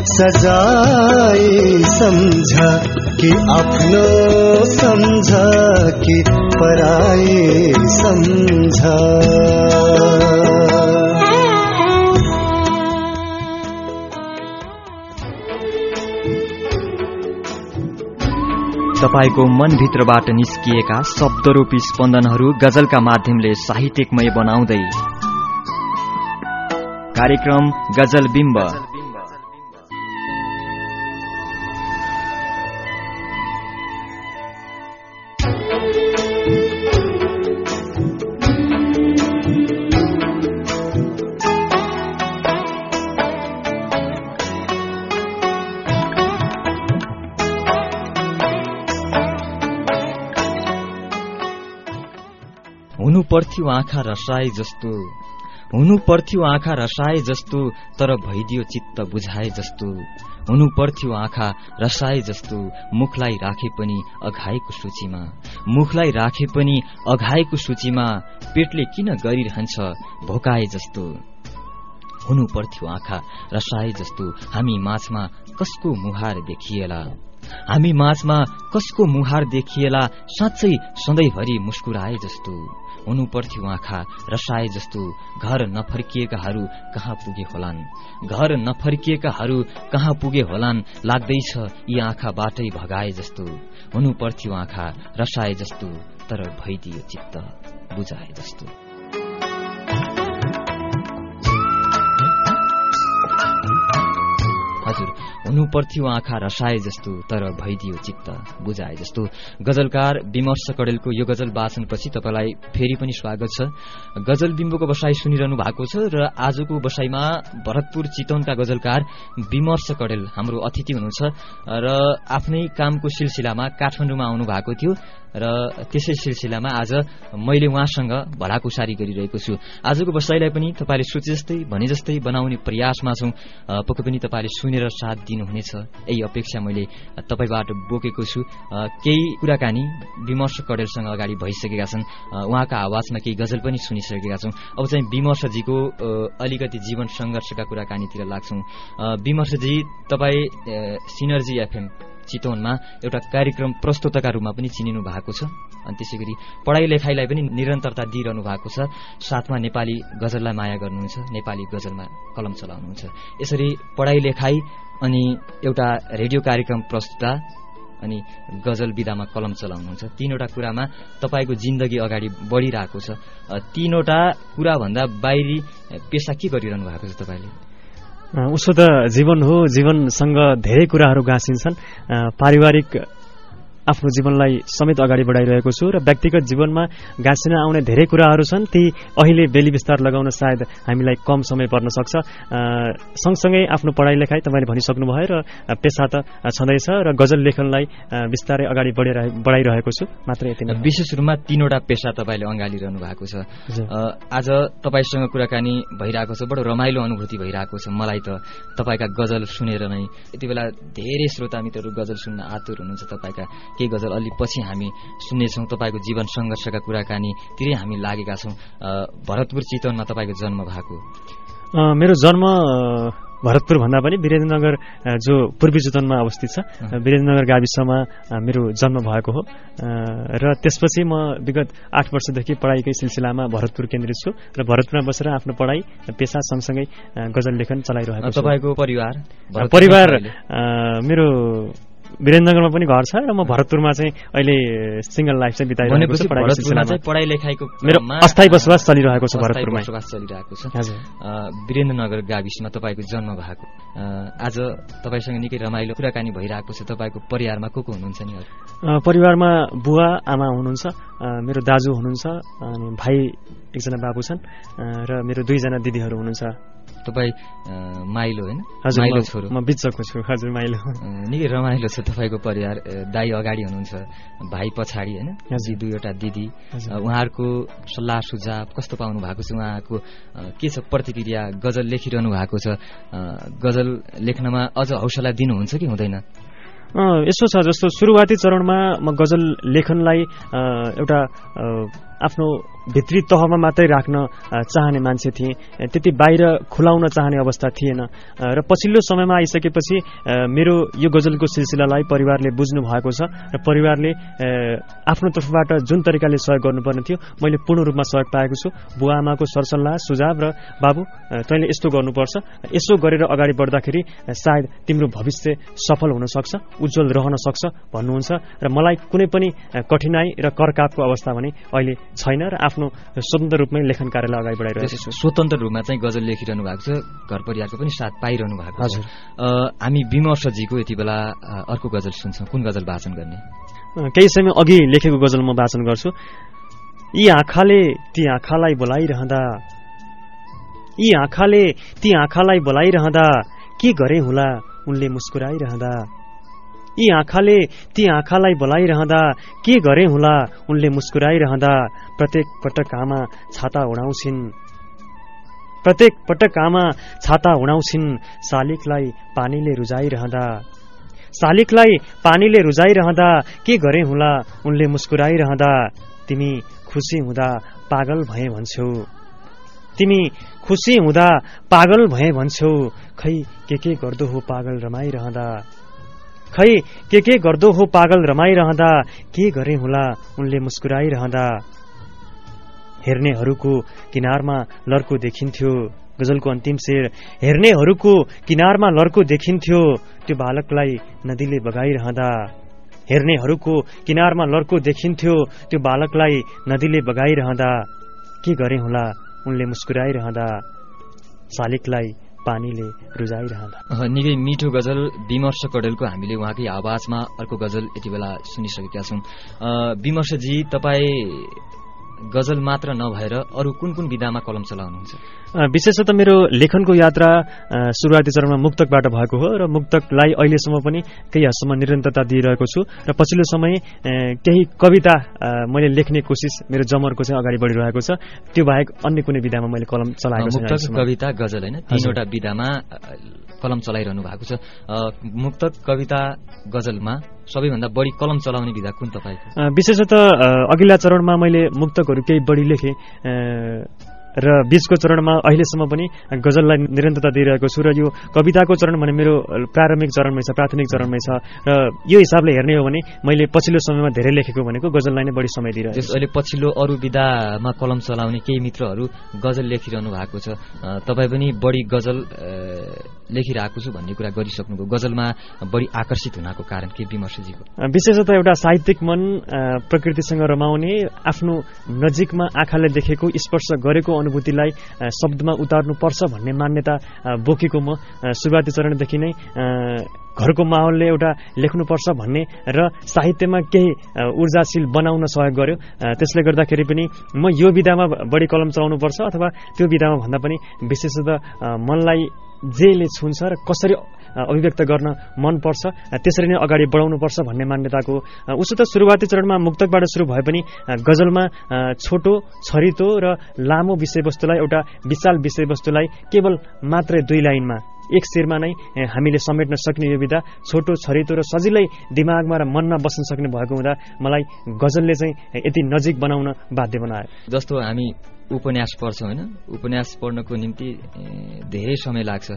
सजाई सम्झ कि आफ्नो सम्झ कि पराई सम्झ। तपाईको मनभित्रबाट निस्किएका शब्दरूपी स्पन्दनहरू गजलका माध्यमले साहित्यिकमय बनाउँदै कार्यक्रम गजल बिम्ब। हुनु पर्थ्यो आँखा रसाए जस्तो, हुनु पर्थ्यो आँखा रसाए जस्तो, तर भइदियो चित्त बुझाए जस्तो। हुनु पर्थ्यो आँखा रसाए जस्तो, मुखलाई राखे पनि अघाएको सूचीमा, मुखलाई राखे पनि अघाएको सूचीमा, पेटले किन गरिरहन्छ भोकाए जस्तो। हुनु पर्थ्यो आँखा रसाए जस्तो, हामी माझमा कसको मुहार देखिएला, हामी माझमा कसको मुहार देखिएला साँच्चै सधैँभरि मुस्कुराए जस्तो हुनु पर्थ्यो आँखा रसाए जस्तो घर नफर्किएकाहरू कहाँ पुगे होलान् घर नफर्किएकाहरू कहाँ पुगे होलान् लाग्दैछ यी आँखाबाटै भगाए जस्तो हुनु पर्थ्यो आँखा रसाए जस्तो तर भइदियो चित्त बुझाए जस्तो। हजुर, हुनु पर्थ्यो आँखा रसाए जस्तो तर भइदियो चित्त बुझाए जस्तो। गजलकार विमर्श कडेलको यो गजल वाचनपछि तपाईलाई फेरि पनि स्वागत छ। गजल बिम्बोको बसाई सुनिरहनु भएको छ र आजको बसाईमा भरतपुर चितवनका गजलकार विमर्श कडेल हाम्रो अतिथि हुनुहुन्छ र आफ्नै कामको सिलसिलामा काठमाडौँमा आउनु भएको थियो र त्यसै सिलसिलामा आज मैले उहाँसँग भलाकुसारी गरिरहेको छु। आजको बसाईलाई पनि तपाईले सोचे जस्तै भने जस्तै बनाउने प्रयासमा छौं। पक्कै पनि तपाईले सुनेर साथ दिनुहुनेछ यही अपेक्षा मैले तपाईबाट बोकेको छु। केही कुराकानी विमर्श कडेलसँग अगाडि भइसकेका छन्, उहाँका आवाजमा केही गजल पनि सुनिसकेका छौं। अब चाहिँ विमर्शजीको अलिकति जीवन संघर्षका कुराकानीतिर लाग्छौं। विमर्शजी, तपाई सिनर्जी एफएम चितवनमा एउटा कार्यक्रम प्रस्तुतका रूपमा पनि चिनिनु भएको छ अनि त्यसैगरी पढाइ लेखाइलाई पनि निरन्तरता दिइरहनु भएको छ। साथमा नेपाली गजललाई माया गर्नुहुन्छ, नेपाली गजलमा कलम चलाउनुहुन्छ। यसरी पढाइ लेखाइ अनि एउटा रेडियो कार्यक्रम प्रस्तुता अनि गजल विधामा कलम चलाउनुहुन्छ। तीनवटा कुरामा तपाईको जिन्दगी अगाडि बढिरहेको छ। तीनवटा कुरा भन्दा बाहिरी पेशा के गरिरहनु भएको छ तपाईले? उसो त जीवन हो, जीवनसँग धेरै कुराहरू गाँसिन्छन्। पारिवारिक आफ्नो जीवनलाई समेत अगाडि बढाइरहेको छु र व्यक्तिगत जीवनमा गाँसिन आउने धेरै कुराहरू छन्। ती अहिले बेली विस्तार लगाउन सायद हामीलाई कम समय पर्न सक्छ। सँगसँगै आफ्नो पढाइ लेखाइ तपाईँले भनिसक्नुभयो र पेशा त छँदैछ र गजल लेखनलाई बिस्तारै अगाडि बढाइरहेको छु। मात्र यति नै। विशेष रूपमा तीनवटा पेशा तपाईँले अँगालिरहनु भएको छ। आज तपाईँसँग कुराकानी भइरहेको छ, बडो रमाइलो अनुभूति भइरहेको छ मलाई त। तपाईँका गजल सुनेर नै यति बेला धेरै श्रोता मित्रहरू गजल सुन्न आतुर हुनुहुन्छ। तपाईँका केही गजल अलि पछि हामी सुन्नेछौँ। तपाईँको जीवन संघर्षका कुराकानीतिरै हामी लागेका छौँ। भरतपुर चितवनमा तपाईँको जन्म भएको? मेरो जन्म भरतपुर भन्दा पनि वीरेन्द्रनगर जो पूर्वी चितवनमा अवस्थित छ, वीरेन्द्रनगर गाविसमा मेरो जन्म भएको हो र त्यसपछि म विगत आठ वर्षदेखि पढाइकै सिलसिलामा भरतपुर केन्द्रित छु र भरतपुरमा बसेर आफ्नो पढाइ पेशा सँगसँगै गजल लेखन चलाइरहेको छु। तपाईँको परिवार? परिवार मेरो वीरेन्द्रनगरमा पनि घर छ र म भरतपुरमा चाहिँ अहिले सिंगल लाइफ चाहिँ बिताइरहेको छु। पढाइ लेखाइको मेरो अस्थायी बसोबास चलिरहेको छ भरतपुरमा। बसोबास चलिरहेको छ। वीरेन्द्रनगर गाविसमा तपाईँको जन्म भएको। आज तपाईँसँग निकै रमाइलो कुराकानी भइरहेको छ। तपाईँको परिवारमा को को हुनुहुन्छ नि? परिवारमा बुवा आमा हुनुहुन्छ, मेरो दाजु हुनुहुन्छ, अनि भाइ एकजना बाबु छन् र मेरो दुईजना दिदीहरू हुनुहुन्छ। तपाईँ माइलो होइन? हजुर, माइलो छोरो। म बिचको छु। हजुर, माइलो। निकै रमाइलो छ तपाईँको परिवार। दाइ अगाडि हुनुहुन्छ, भाइ पछाडि होइन, दुईवटा दिदी। उहाँहरूको सल्लाह सुझाव कस्तो पाउनु भएको छ? उहाँको के छ प्रतिक्रिया? गजल लेखिरहनु भएको छ, गजल लेख्नमा अझ हौसला दिनुहुन्छ कि हुँदैन? यसो छ, जस्तो सुरुवाती चरणमा म गजल लेखनलाई एउटा आफ्नो भित्री तहमा मात्रै राख्न चाहने मान्छे थिएँ, त्यति बाहिर खुलाउन चाहने अवस्था थिएन र पछिल्लो समयमा आइसकेपछि मेरो यो गजलको सिलसिलालाई परिवारले बुझ्नु भएको छ र परिवारले आफ्नो तर्फबाट जुन तरिकाले सहयोग गर्नुपर्ने थियो मैले पूर्ण रूपमा सहयोग पाएको छु। बुवा आमाको सरसल्लाह सुझाव र बाबु तैँले यस्तो गर्नुपर्छ, यसो गरेर अगाडि बढ्दाखेरि सायद तिम्रो भविष्य सफल हुन सक्छ, उज्जवल रहन सक्छ भन्नुहुन्छ र मलाई कुनै पनि कठिनाई र करकापको अवस्था भने अहिले छैन र आफ्नो स्वतन्त्र रूपमै लेखन कार्यलाई अगाडि बढाइरहेको छु। स्वतन्त्र रूपमा चाहिँ गजल लेखिरहनु भएको छ, घर परिवारको पनि साथ पाइरहनु भएको छ। हामी विमर्शजीको यति बेला अर्को गजल सुन्छौँ। कुन गजल वाचन गर्ने? केही समय अघि लेखेको गजल म वाचन गर्छु। यी आँखाले ती आँखालाई बोलाइरहँदा, यी आँखाले ती आँखालाई बोलाइरहँदा के गरे होला उनले मुस्कुराइरहँदा, यी आँखाले ती आँखालाई बोलाइरहँदा के गरे होला उनले मुस्कुराइरहँदा, प्रत्येक पटक आमा छाता उडाउँछिन्, प्रत्येक पटक आमा छाता उडाउँछिन्, शालिकलाई पानीले रुजाइरहँदा, शालिकलाई पानीले रुजाइरहँदा के गरे होला उनले मुस्कुराइरहँदा, तिमी खुसी हुँदा पागल भए भन्छौ, तिमी खुसी हुँदा पागल भए भन्छौ, खै के के गर्दो हो पागल रमाइरहँदा, खै के के गर्दो हो पागल रमाइरहँदा, के गरे होला उनले मुस्कुराइरहँदा। हेर्नेहरूको किनारमा लर्को देखिन्थ्यो, गजलको अन्तिम शेर। हेर्नेहरूको किनारमा लर्को देखिन्थ्यो, त्यो बालकलाई नदीले बगाइरहँदा। हेर्नेहरूको किनारमा लर्को देखिन्थ्यो, त्यो बालकलाई नदीले बगाइरहँदा। के गरे होला उनले मुस्कुराइरहँदा, शालिकलाई पानीले रुजाइरहँदा। निकै मिठो गजल विमर्श कडेलको हामीले उहाँकै आवाजमा अर्को गजल यति बेला सुनिसकेका छौँ। विमर्शजी, तपाईँ गजल मात्र नभएर अरू कुन कुन विधामा कलम चलाउनुहुन्छ? विशेषतः मेरो लेखनको यात्रा सुरुवाती चरणमा मुक्तकबाट भएको हो र मुक्तकलाई अहिलेसम्म पनि केही हदसम्म निरन्तरता दिइरहेको छु र पछिल्लो समय केही कविता मैले लेख्ने कोसिस मेरो जमरको चाहिँ अगाडि बढिरहेको छ। त्यो बाहेक अन्य कुनै विधामा मैले कलम चलाएको छु? मुक्तक, कविता, गजल होइन, तीनवटा विधामा कलम चलाइरहनु भएको छ। मुक्तक, कविता, गजलमा सबैभन्दा बढी कलम चलाउने विधा कुन तपाईँको? विशेषतः अघिल्ला चरणमा मैले मुक्तकहरू केही बढी लेखेँ र बीचको चरणमा अहिलेसम्म पनि गजललाई निरन्तरता दिइरहेको छु र यो कविताको चरण भने मेरो प्रारम्भिक चरणमै छ, प्राथमिक चरणमै छ र यो हिसाबले हेर्ने हो भने मैले पछिल्लो समयमा धेरै लेखेको भनेको गजललाई नै बढी समय दिइरहेको छु। अहिले पछिल्लो अरू विधामा कलम चलाउने केही मित्रहरू गजल लेखिरहनु भएको छ, तपाईँ पनि बढी गजल लेखिरहेको छु भन्ने कुरा गरिसक्नुभयो। गजलमा बढी आकर्षित हुनको कारण के विमर्शजीको? विशेषतः एउटा साहित्यिक मन, प्रकृतिसँग रमाउने, आफ्नो नजिकमा आँखाले देखेको, स्पर्श गरेको अनुभूतिलाई शब्दमा उतार्नुपर्छ भन्ने मान्यता बोकेको म सुरुवाती चरणदेखि नै घरको माहौलले एउटा लेख्नुपर्छ भन्ने र साहित्यमा केही ऊर्जाशील बनाउन सहयोग गर्यो। त्यसले गर्दाखेरि पनि म यो विधामा बढी कलम चलाउनुपर्छ अथवा त्यो विधामा भन्दा पनि विशेषतः मनलाई जेले छुन्छ र कसरी अभिव्यक्त गर्न मनपर्छ त्यसरी नै अगाडि बढाउनुपर्छ भन्ने मान्यताको। उसो त सुरुवाती चरणमा मुक्तकबाट सुरु भए पनि गजलमा छोटो, छरितो र लामो विषयवस्तुलाई, एउटा विशाल विषयवस्तुलाई केवल मात्रै दुई लाइनमा, एक शेरमा नै हामीले समेट्न सक्ने यो विधा छोटो, छरितो र सजिलै दिमागमा र मनमा बस्न सक्ने भएको हुँदा मलाई गजलले चाहिँ यति नजिक बनाउन बाध्य बनायो। जस्तो हामी उपन्यास पढ्छौँ होइन, उपन्यास पढ्नको निम्ति धेरै समय लाग्छ।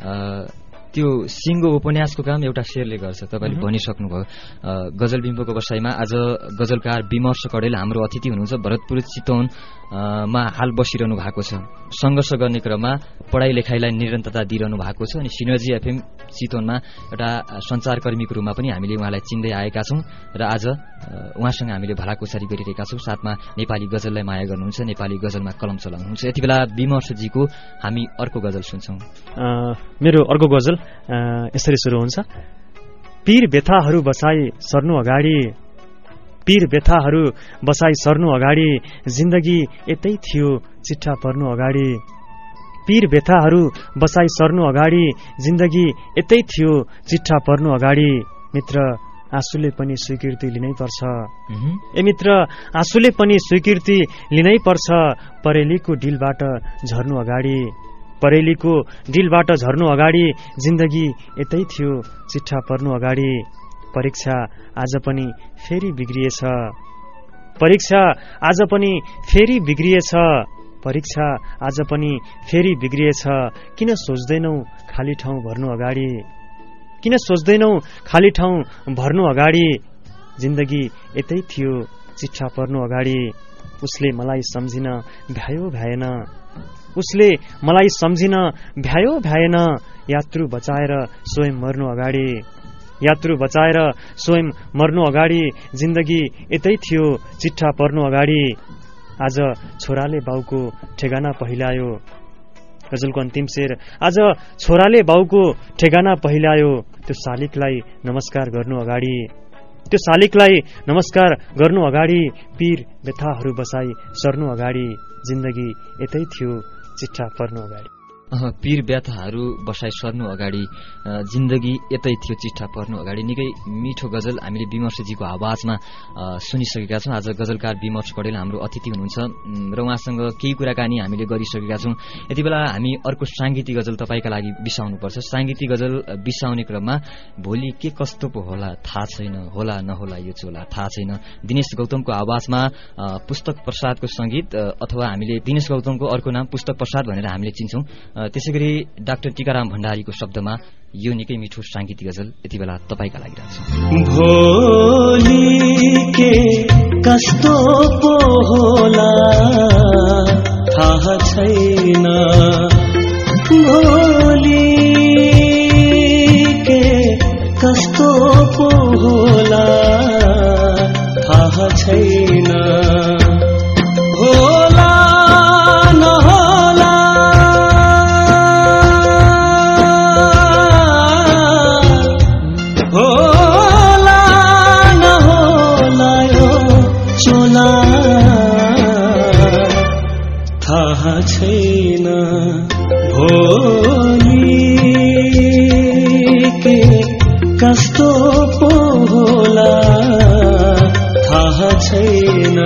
त्यो सिङ्गो उपन्यासको काम एउटा शेरले गर्छ, तपाईँले भनिसक्नुभयो। गजल बिम्बोको बसाइमा आज गजलकार विमर्श कडेल हाम्रो अतिथि हुनुहुन्छ। भरतपुर चितवन मा हाल बसिरहनु भएको छ। सङ्घर्ष गर्ने क्रममा पढाइ लेखाइलाई निरन्तरता दिइरहनु भएको छ अनि सिनर्जी एफएम चितवनमा एउटा सञ्चारकर्मीको रूपमा पनि हामीले उहाँलाई चिन्दै आएका छौँ र आज उहाँसँग हामीले भलाकुसारी गरिरहेका छौँ। साथमा नेपाली गजललाई माया गर्नुहुन्छ, नेपाली गजलमा कलम चलाउनुहुन्छ। यति बेला विमर्शजीको हामी अर्को गजल सुन्छौँ। मेरो अर्को गजल यसरी सुरु हुन्छ। पीर व्यथाहरू बसाई सर्नु अगाडि, पीर व्यथाहरू बसाई सर्नु अगाडि, जिन्दगी यतै थियो चिट्ठा पर्नु अगाडि। पीर व्यथाहरू बसाई सर्नु अगाडि, जिन्दगी यतै थियो चिट्ठा पर्नु अगाडि। मित्र आँसुले पनि स्वीकृति लिनै पर्छ, ए मित्र आँसुले पनि स्वीकृति लिनै पर्छ। परेलीको डिलबाट झर्नु अगाडि, परेलीको डिलबाट झर्नु अगाडि, जिन्दगी यतै थियो चिट्ठा पर्नु अगाडि। परीक्षा आज पनि फेरि बिग्रिएछ, परीक्षा आज पनि फेरि बिग्रिएछ, परीक्षा आज पनि फेरि बिग्रिएछ। किन सोच्दैनौ खाली ठाउँ भर्नु अगाडि, किन सोच्दैनौ खाली ठाउँ भर्नु अगाडि। जिन्दगी यतै थियो चिट्ठा पर्नु अगाडि। उसले मलाई सम्झिन भ्यायो भ्याएन, उसले मलाई सम्झिन भ्यायो भ्याएन। यात्रु बचाएर स्वयं मर्नु अगाडि, यात्रु बचाएर स्वयं मर्नु अगाडि। जिन्दगी यतै थियो चिट्ठा पर्नु अगाडि। आज छोराले बाउको ठेगाना पहिलायो, गजलको अन्तिम शेर। आज छोराले बाउको ठेगाना पहिलायो, त्यो शालिकलाई नमस्कार गर्नु अगाडि, त्यो शालिकलाई नमस्कार गर्नु अगाडि। पीर व्यथाहरू बसाई सर्नु अगाडि, जिन्दगी यतै थियो चिट्ठा पर्नु अगाडि। पीर व्यथाहरू बसाई सर्नु अगाडि, जिन्दगी यतै थियो चिट्ठा पर्नु अगाडि। निकै मिठो गजल हामीले विमर्शजीको आवाजमा सुनिसकेका छौँ। आज गजलकार विमर्श कडेल हाम्रो अतिथि हुनुहुन्छ र उहाँसँग केही कुराकानी हामीले गरिसकेका छौँ। यति बेला हामी अर्को साङ्गीतिक गजल तपाईँका लागि बिसाउनुपर्छ। साङ्गीतिक गजल बिसाउने क्रममा भोलि के कस्तो पो होला थाहा छैन, होला नहोला यो चोला थाहा छैन। दिनेश गौतमको आवाजमा पुस्तक प्रसादको सङ्गीत, अथवा हामीले दिनेश गौतमको अर्को नाम पुस्तक प्रसाद भनेर हामीले चिन्छौँ। त्यसै गरी डाक्टर टीकाराम भण्डारीको शब्दमा यो निकै मिठो सांगीतिक गजल यति बेला तपाईँका लागि राख्छु। भोलि के कस्तो पो होला थाहा छैन, भोलि के कस्तो पो होला थाहा छैन, होला नहोला होला नहोला यो चोला थाहा छैन, भोलि के कस्तो पो होला थाहा छैन।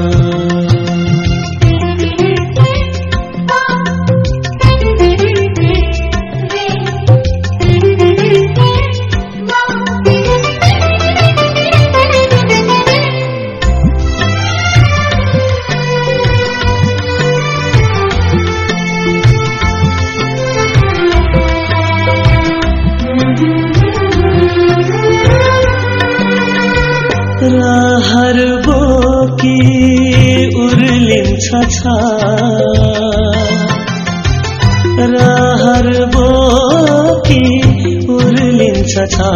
रहर बोकी उर्लिन्छ रहर बोकी उर्लिन्छ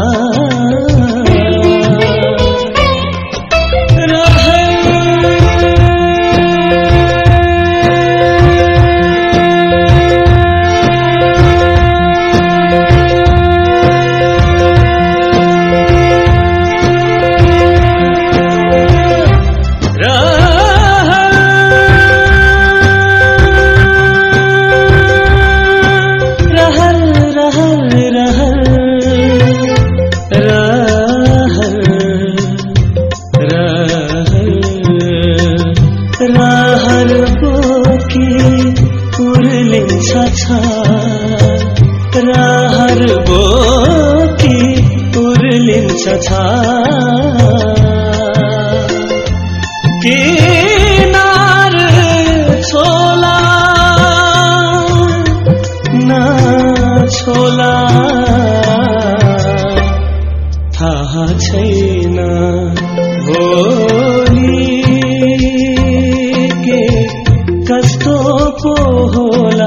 रहर बोकी उर्लिन्छ किनार छोला न छोला थाहा छैन, भोलि के कस्तो पो होला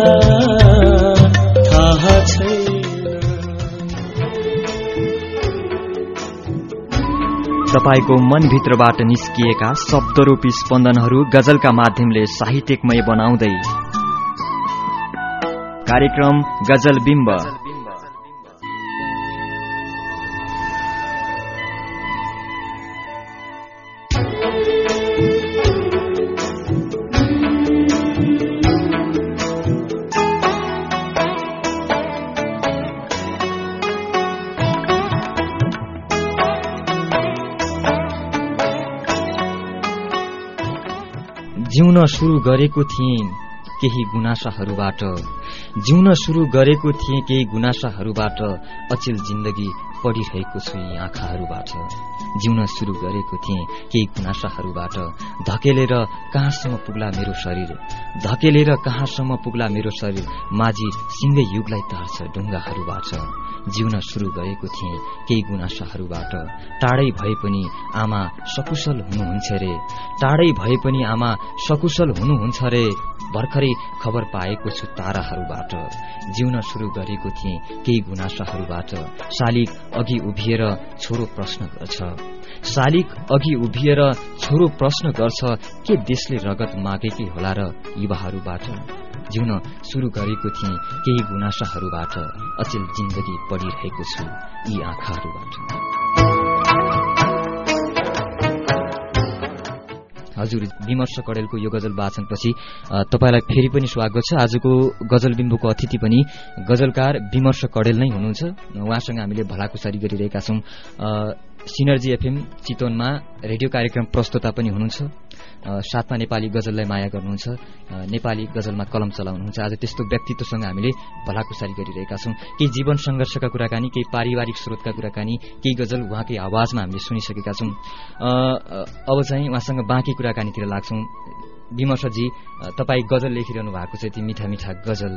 थाहा छैन। तपाईको मनभित्रबाट निस्किएका शब्दरूपी स्पन्दनहरू गजलका माध्यमले साहित्यिकमय बनाउँदै कार्यक्रम गजल बिम्ब। जिउन सुरु गरेको थिएँ केही गुनासाहरूबाट, जिउन सुरु गरेको थिएँ केही गुनासाहरूबाट, अचेल जिन्दगी पढिरहेको छु यी आँखाहरूबाट। जिउन सुरु गरेको थिएँ केही गुनासाहरूबाट, धकेलेर कहाँसम्म पुग्ला मेरो शरीर, धकेलेर कहाँसम्म पुग्ला मेरो शरीर, माझी सिंगै युगलाई तार्छ ढुङ्गाहरूबाट। जिउन सुरु गरेको थिएँ केही गुनासाहरूबाट, टाढै भए पनि आमा सकुशल हुनुहुन्छ रे, टाढै भए पनि आमा सकुशल हुनुहुन्छ रे, भर्खरै खबर पाएको छु ताराहरूबाट। जिउन सुरु गरेको थिएँ केही गुनासाहरूबाट, शालिग अघि उभिएर छोरो प्रश्न गर्छ, शालिग अघि उभिएर छोरो प्रश्न गर्छ, के देशले रगत मागेकै होला र युवाहरूबाट। जिउन सुरु गरेको थिएँ केही गुनासाहरूबाट, अचेल जिन्दगी पढिरहेको छु यी आँखाहरूबाट। हजुर, विमर्श कडेलको यो गजल वाचनपछि तपाईलाई फेरि पनि स्वागत छ। आजको गजल बिम्बुको अतिथि पनि गजलकार विमर्श कडेल नै हुनुहुन्छ। उहाँसँग हामीले भलाकुसारी गरिरहेका छौं। सिनर्जी एफएम चितवनमा रेडियो कार्यक्रम प्रस्तुता पनि हुनुहुन्छ, साथमा नेपाली गजललाई माया गर्नुहुन्छ, नेपाली गजलमा कलम चलाउनुहुन्छ। आज त्यस्तो व्यक्तित्वसँग हामीले भलाकुसारी गरिरहेका छौं। केही जीवन संघर्षका कुराकानी, केही पारिवारिक स्रोतका कुराकानी, केही गजल उहाँकै आवाजमा हामीले सुनिसकेका छौं। अब चाहिँ उहाँसँग बाँकी कुराकानीतिर लाग्छौं। विमर्शजी तपाईँ गजल लेखिरहनु भएको छ, यति मिठा मिठा गजल।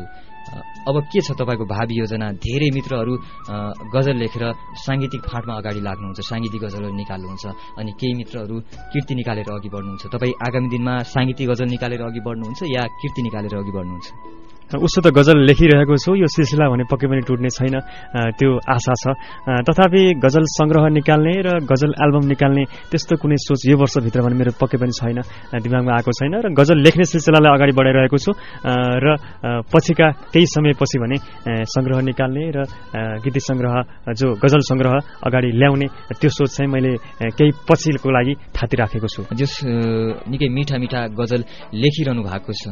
अब के छ तपाईँको भावी योजना? धेरै मित्रहरू गजल लेखेर साङ्गीतिक फाँटमा अगाडि लाग्नुहुन्छ, साङ्गीतिक गजलहरू निकाल्नुहुन्छ, अनि केही मित्रहरू कृति निकालेर अघि बढ्नुहुन्छ। तपाईँ आगामी दिनमा साङ्गीतिक गजल निकालेर अघि बढ्नुहुन्छ या कृति निकालेर अघि बढ्नुहुन्छ? उसो त गजल लेखिरहेको छु, यो सिलसिला भने पक्कै पनि टुट्ने छैन, त्यो आशा छ। तथापि गजल सङ्ग्रह निकाल्ने र गजल एल्बम निकाल्ने त्यस्तो कुनै सोच यो वर्षभित्र भने मेरो पक्कै पनि छैन, दिमागमा आएको छैन। र गजल लेख्ने सिलसिलालाई अगाडि बढाइरहेको छु र पछिका केही समयपछि भने सङ्ग्रह निकाल्ने र गीति सङ्ग्रह जो गजल सङ्ग्रह अगाडि ल्याउने त्यो सोच चाहिँ मैले केही पछिको लागि थातिराखेको छु। जस निकै मिठा मिठा गजल लेखिरहनु भएको छ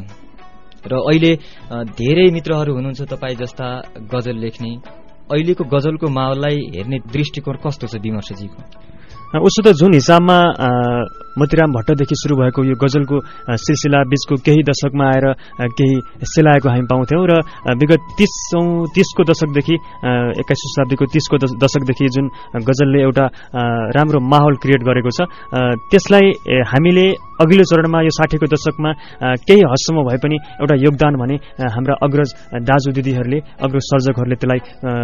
र अहिले धेरै मित्रहरू हुनुहुन्छ तपाईँ जस्ता गजल लेख्ने। अहिलेको गजलको माहौललाई हेर्ने दृष्टिकोण कस्तो छ विमर्शजीको? उसो त जुन हिसाबमा मोतीराम भट्टदेखि सुरु भएको यो गजलको सिलसिला बीचको केही दशकमा आएर केही सेलाएको हामी पाउँथ्यौँ र विगत तीसौँ तीसको दशकदेखि एक्काइसौँ शताब्दीको तीसको दशकदेखि जुन गजलले एउटा राम्रो माहौल क्रिएट गरेको छ, त्यसलाई हामीले अघिल्लो चरणमा यो साठीको दशकमा केही हदसम्म भए पनि एउटा योगदान भने हाम्रा अग्रज दाजु दिदीहरूले, अग्रज सर्जकहरूले त्यसलाई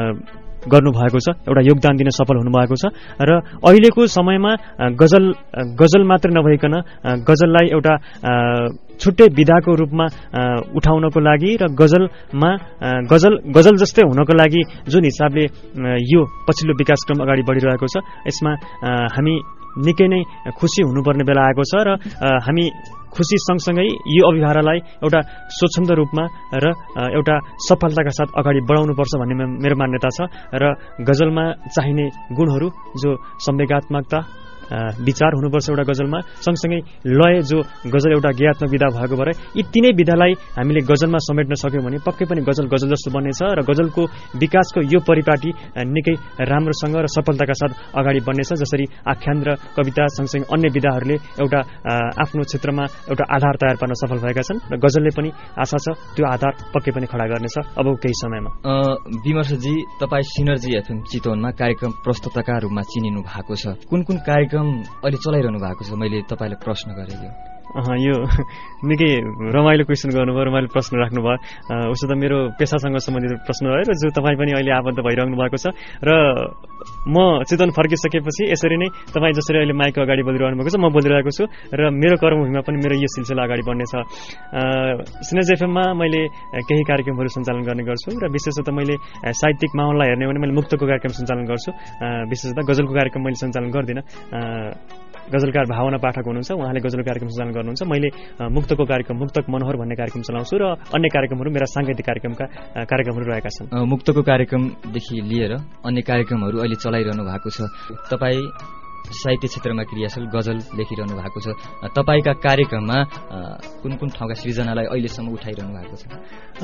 गर्नुभएको छ, एउटा योगदान दिन सफल हुनुभएको छ। र अहिलेको समयमा गजल गजल मात्र नभइकन गजललाई एउटा छुट्टै विधाको रूपमा उठाउनको लागि र गजलमा गजल गजल जस्तै हुनको लागि जुन हिसाबले यो पछिल्लो विकासक्रम अगाडि बढिरहेको छ, यसमा हामी निकै नै खुसी हुनुपर्ने बेला आएको छ र हामी खुसी सँगसँगै यो अभिभारालाई एउटा स्वच्छन्द रूपमा र एउटा सफलताका साथ अगाडि बढाउनुपर्छ भन्ने मेरो मान्यता छ। र गजलमा चाहिने गुणहरू जो संवेगात्मकता, विचार हुनुपर्छ एउटा गजलमा, सँगसँगै लय जो गजल एउटा ज्ञात्मक विधा भएको भएर यी तीनै विधालाई हामीले गजलमा समेट्न सक्यौँ भने पक्कै पनि गजल गजल जस्तो बन्नेछ र गजलको विकासको यो परिपाटी निकै राम्रोसँग र सफलताका साथ अगाडि बढ्नेछ। जसरी आख्यान र कविता सँगसँगै अन्य विधाहरूले एउटा आफ्नो क्षेत्रमा एउटा आधार तयार पार्न सफल भएका छन् र गजलले पनि आशा छ त्यो आधार पक्कै पनि खडा गर्नेछ अब केही समयमा। विमर्शजी, तपाईँ सिनर्जी एफएम चितवनमा कार्यक्रम प्रस्तुतका रूपमा चिनिनु भएको छ। कुन कुन कार्यक्रम अहिले चलाइरहनु भएको छ? मैले तपाईँलाई प्रश्न गरेको यो निकै रमाइलो क्वेसन गर्नुभयो, रमाइलो प्रश्न राख्नुभयो। उसो त मेरो पेसासँग सम्बन्धित प्रश्न भयो र जो तपाईँ पनि अहिले आबद्ध भइरहनु भएको छ र म चितवन फर्किसकेपछि यसरी नै तपाईँ जसरी अहिले माइक अगाडि बोलिरहनु भएको छ म बोलिरहेको छु र मेरो कर्मभूमिमा पनि मेरो यो सिलसिला अगाडि बढ्नेछ। सिनर्जी एफएममा मैले केही कार्यक्रमहरू सञ्चालन गर्ने गर्छु र विशेषतः मैले साहित्यिक माहौललाई हेर्ने भने मैले मुक्तको कार्यक्रम सञ्चालन गर्छु। विशेषतः गजलको कार्यक्रम मैले सञ्चालन गर्दिनँ। गजलकार भावना पाठक हुनुहुन्छ, उहाँले गजलको कार्यक्रम सञ्चालन गर्नुहुन्छ। मैले मुक्तको कार्यक्रम मुक्तक मनोहर भन्ने कार्यक्रम चलाउँछु र अन्य कार्यक्रमहरू मेरा साङ्गीतिक कार्यक्रमका कार्यक्रमहरू रहेका छन्। मुक्तको कार्यक्रमदेखि लिएर अन्य कार्यक्रमहरू अहिले चलाइरहनु भएको छ। तपाईँ साहित्य क्षेत्रमा क्रियाशील गजल लेखिरहनु भएको छ। तपाईँका कार्यक्रममा कुन कुन ठाउँका सृजनालाई अहिलेसम्म उठाइरहनु भएको छ?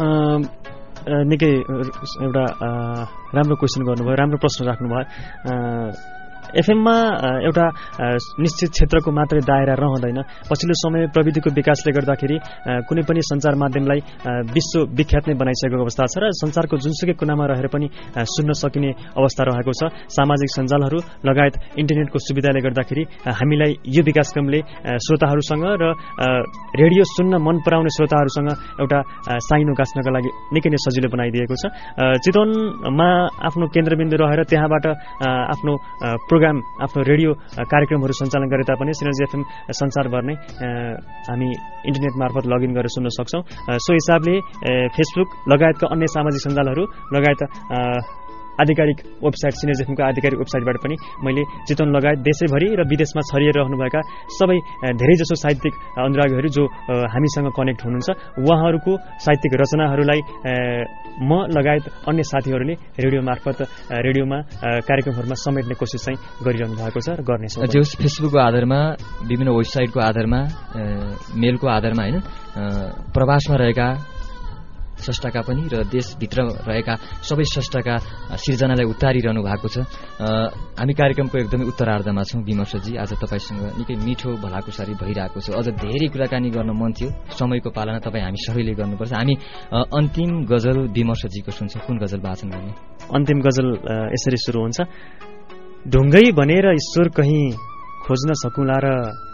निकै एउटा राम्रो क्वेसन गर्नुभयो, राम्रो प्रश्न राख्नुभयो। एफएममा एउटा निश्चित क्षेत्रको मात्रै दायरा रहँदैन। पछिल्लो समय प्रविधिको विकासले गर्दाखेरि कुनै पनि सञ्चार माध्यमलाई विश्वविख्यात नै बनाइसकेको अवस्था छ र संसारको जुनसुकै कुनामा रहेर पनि सुन्न सकिने अवस्था रहेको छ। सामाजिक सञ्जालहरू लगायत इन्टरनेटको सुविधाले गर्दाखेरि हामीलाई यो विकासक्रमले श्रोताहरूसँग र रेडियो सुन्न मन पराउने श्रोताहरूसँग एउटा साइनो गाँच्नका लागि निकै नै सजिलो बनाइदिएको छ। चितवनमा आफ्नो केन्द्रबिन्दु रहेर त्यहाँबाट आफ्नो प्रोग्राम आफ्नो रेडियो कार्यक्रमहरू सञ्चालन गरे तापनि सिनर्जी एफएम संसारभर नै हामी इन्टरनेट मार्फत लगइन गरेर सुन्न सक्छौँ। सो हिसाबले फेसबुक लगायतका अन्य सामाजिक सञ्जालहरू लगायत आधिकारिक वेबसाइट सिनर्जी एफएमको आधिकारिक वेबसाइटबाट पनि मैले चितवन लगायत देशैभरि र विदेशमा छरिएर रहनुभएका सबै धेरैजसो साहित्यिक अनुरागीहरू जो हामीसँग कनेक्ट हुनुहुन्छ उहाँहरूको साहित्यिक रचनाहरूलाई म लगायत अन्य साथीहरूले रेडियो मार्फत रेडियोमा कार्यक्रमहरूमा समेट्ने कोसिस चाहिँ गरिरहनु भएको छ र गर्नेछ। जस फेसबुकको आधारमा विभिन्न वेबसाइटको आधारमा मेलको आधारमा होइन प्रवासमा रहेका स्रष्टाका पनि र देशभित्र रहेका सबै स्रष्टाका सिर्जनालाई उतारिरहनु भएको छ। हामी कार्यक्रमको एकदमै उत्तरार्धमा छौँ विमर्शजी। आज तपाईँसँग निकै मिठो भलाकुसारी भइरहेको छ। अझ धेरै कुराकानी गर्न मन थियो, समयको पालना तपाईँ हामी सबैले गर्नुपर्छ। हामी अन्तिम गजल विमर्शजीको सुन्छ। कुन गजल वाचन गर्ने? अन्तिम गजल यसरी सुरु हुन्छ। ढुङ्गै भनेर ईश्वर कहीँ खोज्न सकुला र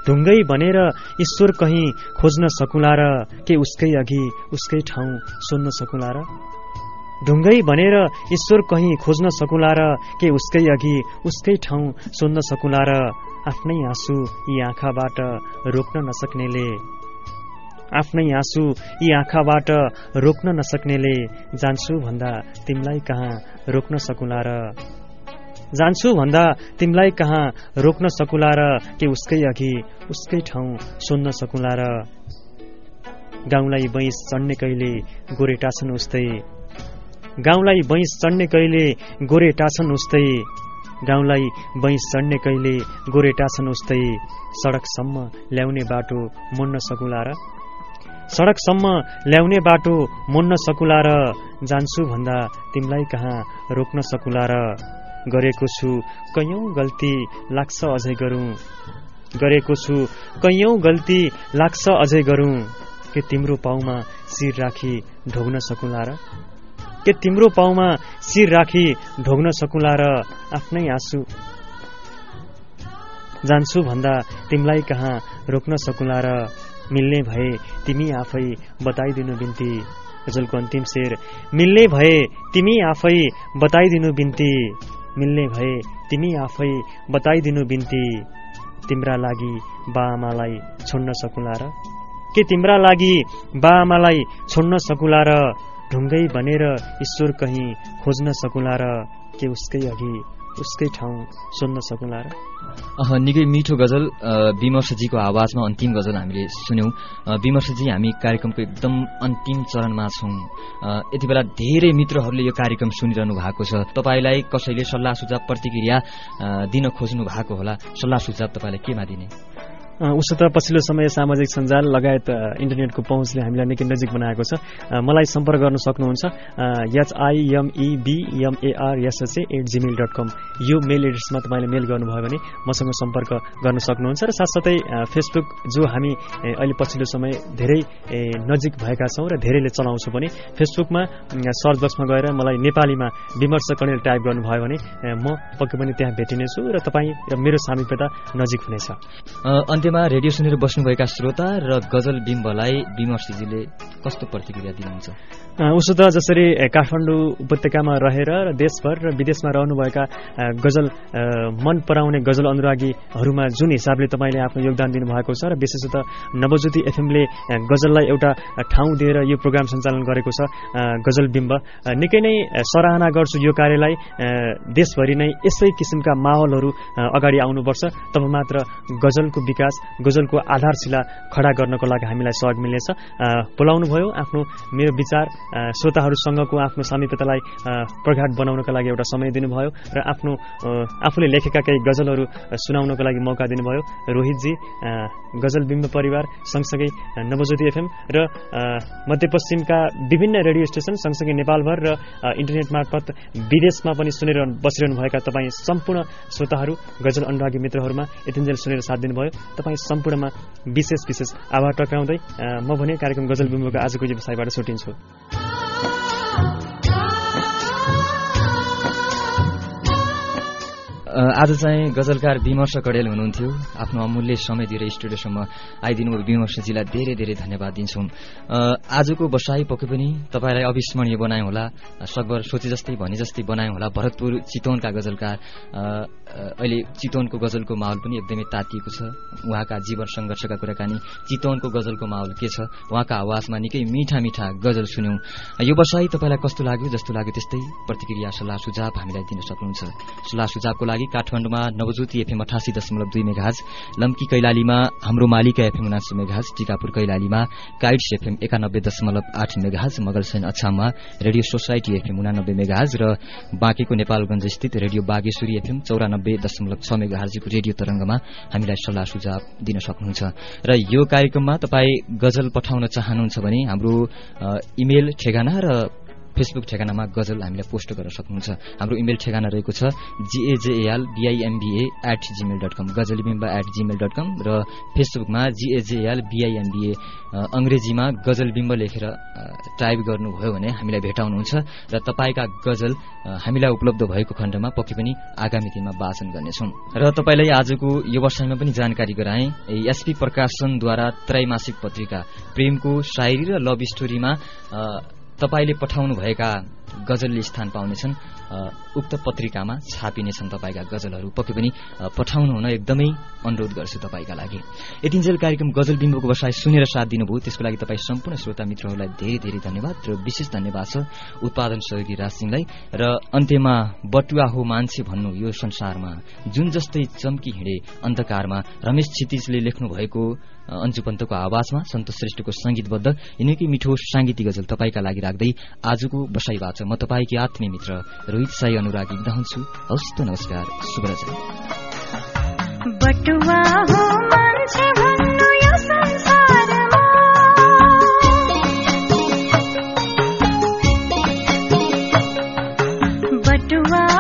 ढुङ्गै भनेर ईश्वर कहीँ खोज्न सकुला र के उसकै अघि उसकै ठाउँ सोध्न सकुला र ढुङ्गै भनेर ईश्वर कहीँ खोज्न सकुला र के उसकै अघि उसकै ठाउँ सोध्न सकुला र आफ्नै आँसु यी आँखाबाट रोक्न नसक्नेले आफ्नै आँसु यी आँखाबाट रोक्न नसक्नेले जान्छु भन्दा तिमीलाई कहाँ रोक्न सकुला र जान्छु भन्दा तिमीलाई कहाँ रोक्न सकुला र के उसकै अघि उसकै ठाउँ सोध्न सकुला र गाउँलाई बैंस चढ्ने कहिले गोरे टाछन् उस्तै गाउँलाई बैंस चढ्ने कहिले गोरे टाछन् उस्तै गाउँलाई बैंस चढ्ने कहिले गोरे टाछन् उस्तै सडकसम्म ल्याउने बाटो मोड्न सकुला र सडकसम्म ल्याउने बाटो मोड्न सकुला र जान्छु भन्दा तिमीलाई कहाँ रोक्न सकुला र गरेको छु कैयौं गल्ती लाग्छ अझै गरौँ गरेको छु कैयौं गल्ती लाग्छ अझै गरौँ के तिम्रो पाउमा शिर राखी ढोग्न सकुला र के तिम्रो पाउमा शिर राखी ढोग्न सकुला र आफ्नै आँसु जान्छु भन्दा तिमीलाई कहाँ रोक्न सकुला र मिल्ने भए तिमी आफै बताइदिनु बिन्ती गजलको अन्तिम शेर मिल्ने भए तिमी आफै बताइदिनु बिन्ती मिल्ने भए तिमी आफै बताइदिनु बिन्ती तिम्रा लागि बाआमालाई छोड्न सकुला र के तिम्रा लागि बाआमालाई छोड्न सकुला र ढुङ्गै बनेर ईश्वर कहीँ खोज्न सकुला र के उसकै अघि उसकै ठाउँ सोध्न सकुला र अह निकै मिठो गजल विमर्शजीको आवाजमा अन्तिम गजल हामीले सुन्यौं। विमर्शजी हामी कार्यक्रमको एकदम अन्तिम चरणमा छौं। यति बेला धेरै मित्रहरूले यो कार्यक्रम सुनिरहनु भएको छ। तपाईलाई कसैले सल्लाह सुझाव प्रतिक्रिया दिन खोज्नु भएको होला, सल्लाह सुझाव तपाईलाई केमा दिने? उसो त पछिल्लो समय सामाजिक सञ्जाल लगायत इन्टरनेटको पहुँचले हामीलाई निकै नजिक बनाएको छ। मलाई सम्पर्क गर्न सक्नुहुन्छ एचआइएमइबिएमएआरएसएचए एट जिमेल डट कम यो मेल एड्रेसमा तपाईँले मेल गर्नुभयो भने मसँग सम्पर्क गर्न सक्नुहुन्छ। र साथसाथै फेसबुक जो हामी अहिले पछिल्लो समय धेरै नजिक भएका छौँ र धेरैले चलाउँछौँ भने फेसबुकमा सर्च बक्समा गएर मलाई नेपालीमा विमर्श कणेल टाइप गर्नुभयो भने म पक्कै पनि त्यहाँ भेटिनेछु र तपाईँ र मेरो सामिप्यता नजिक हुनेछ। अन्त्यमा रेडियो सुनेर बस्नुभएका श्रोता र गजल बिम्बलाई विमर्शजीले कस्तो प्रतिक्रिया दिनुहुन्छ? उसो त जसरी काठमाडौँ उपत्यकामा रहेर र देशभर र विदेशमा रहनुभएका गजल मन पराउने गजल अनुरागीहरूमा जुन हिसाबले तपाईँले आफ्नो योगदान दिनुभएको छ र विशेषतः नवज्योति एफएमले गजललाई एउटा ठाउँ दिएर यो प्रोग्राम सञ्चालन गरेको छ गजल बिम्ब, निकै नै सराहना गर्छु यो कार्यलाई। देशभरि नै यसै किसिमका माहौलहरू अगाडि आउनुपर्छ, तब मात्र गजलको विकास, गजलको आधारशिला खडा गर्नको लागि हामीलाई सहयोग मिल्नेछ। बोलाउनु भयो, आफ्नो मेरो विचार श्रोताहरूसँगको आफ्नो सामिप्यतालाई प्रगाढ बनाउनका लागि एउटा समय दिनुभयो र आफ्नो आफूले लेखेका केही गजलहरू सुनाउनको लागि मौका दिनुभयो। रोहितजी, गजल बिम्ब परिवार सँगसँगै नवज्योति एफएम र मध्यपश्चिमका विभिन्न रेडियो स्टेसन सँगसँगै नेपालभर र इन्टरनेट मार्फत विदेशमा पनि सुनेर बसिरहनुभएका तपाईँ सम्पूर्ण श्रोताहरू, गजल अनुरागी मित्रहरूमा यतिन्जेल सुनेर साथ दिनुभयो, तपाईँ सम्पूर्णमा विशेष विशेष आभार टक्राउँदै म भने कार्यक्रम गजल बिम्बको आजको व्यवसायबाट छुटिन्छु। आज चाहिँ गजलकार विमर्श कडेल हुनुहुन्थ्यो। आफ्नो अमूल्य समय दिएर स्टुडियोसम्म आइदिनु विमर्शजीलाई धेरै धेरै धन्यवाद दिन्छौँ। आजको बसाई पक्कै पनि तपाईँलाई अविस्मरणीय बनायो होला, सकभर सोचे जस्तै भने जस्तै बनायो होला। भरतपुर चितवनका गजलकार, अहिले चितवनको गजलको माहौल पनि एकदमै तातिएको छ। उहाँका जीवन सङ्घर्षका कुराकानी, चितवनको गजलको माहौल के छ, उहाँका आवाजमा निकै मिठा मिठा गजल सुन्यौं। यो बसाई तपाईँलाई कस्तो लाग्यो? जस्तो लाग्यो त्यस्तै प्रतिक्रिया, सल्लाह सुझाव हामीलाई दिन सक्नुहुन्छ। सल्लाह सुझावको लागि काठमाडौँमा नवज्योति एफएम अठासी दशमलव दुई मेगाहज, लम्की कैलालीमा हाम्रो मालिका एफएम उनासी मेगाहज, टिकापुर कैलालीमा काइट्स एफएम एकानब्बे दशमलव आठ मेगाहज, मगलसैन अछाममा रेडियो सोसाइटी एफएम उनानब्बे मेगाहज र बाँकेको नेपालगञ्ज स्थित रेडियो बागेश्वरी एफएम चौरानब्बे दशमलव छ मेगाहजको रेडियो तरंगमा हामीलाई सल्लाह सुझाव दिन सक्नुहुन्छ। र यो कार्यक्रममा तपाईँ गजल पठाउन चाहनुहुन्छ भने हाम्रो इमेल ठेगाना र फेसबुक ठेगानामा गजल हामीलाई पोस्ट गर्न सक्नुहुन्छ। हाम्रो इमेल ठेगाना रहेको छ G A J L B I M B A at Gmail dot com Ghazalbimba at Gmail dot com र फेसबुकमा जिएजेएल बिआइएमबिए अङ्ग्रेजीमा गजलबिम्ब लेखेर टाइप गर्नुभयो भने हामीलाई भेटाउनुहुन्छ र तपाईँका गजल हामीलाई उपलब्ध भएको खण्डमा पक्कै पनि आगामी दिनमा वाचन गर्नेछौँ। र तपाईँलाई आजको व्यवसायमा पनि जानकारी गराएँ। एसपी प्रकाशनद्वारा त्रैमासिक पत्रिका प्रेमको शायरी र लभ स्टोरीमा तपाईँले पठाउनु भएका गजलले स्थान पाउनेछन्। उक्त पत्रिकामा छापिनेछन् तपाईँका गजलहरू। पक्कै पनि पठाउनु हुन एकदमै अनुरोध गर्छु तपाईँका लागि। यतिन्जेल कार्यक्रम गजल बिम्बको बसाइ सुनेर साथ दिनुभयो त्यसको लागि तपाईँ सम्पूर्ण श्रोता मित्रहरूलाई धेरै धेरै धन्यवाद र विशेष धन्यवाद छ उत्पादन सहयोगी राज सिंहलाई। र अन्त्यमा बटुवा हो मान्छे भन्नु यो संसारमा जुन जस्तै चम्की हिँडे अन्धकारमा रमेश क्षितिजले लेख्नु भएको अन्जु पन्तको आवाजमा सन्तोष श्रेष्ठको संगीतबद्ध यिनकै मिठो सांगीतिक गजल तपाईँका लागि राख्दै आजको बसाइबाट म तपाईँकी आत्मीय मित्र रोहित साई अनुरागी बिदा हुन्छु। हवस् त, नमस्कार, शुभरात्री। बटुवा हो मान्छे भन्नु यो संसारमा बटुवा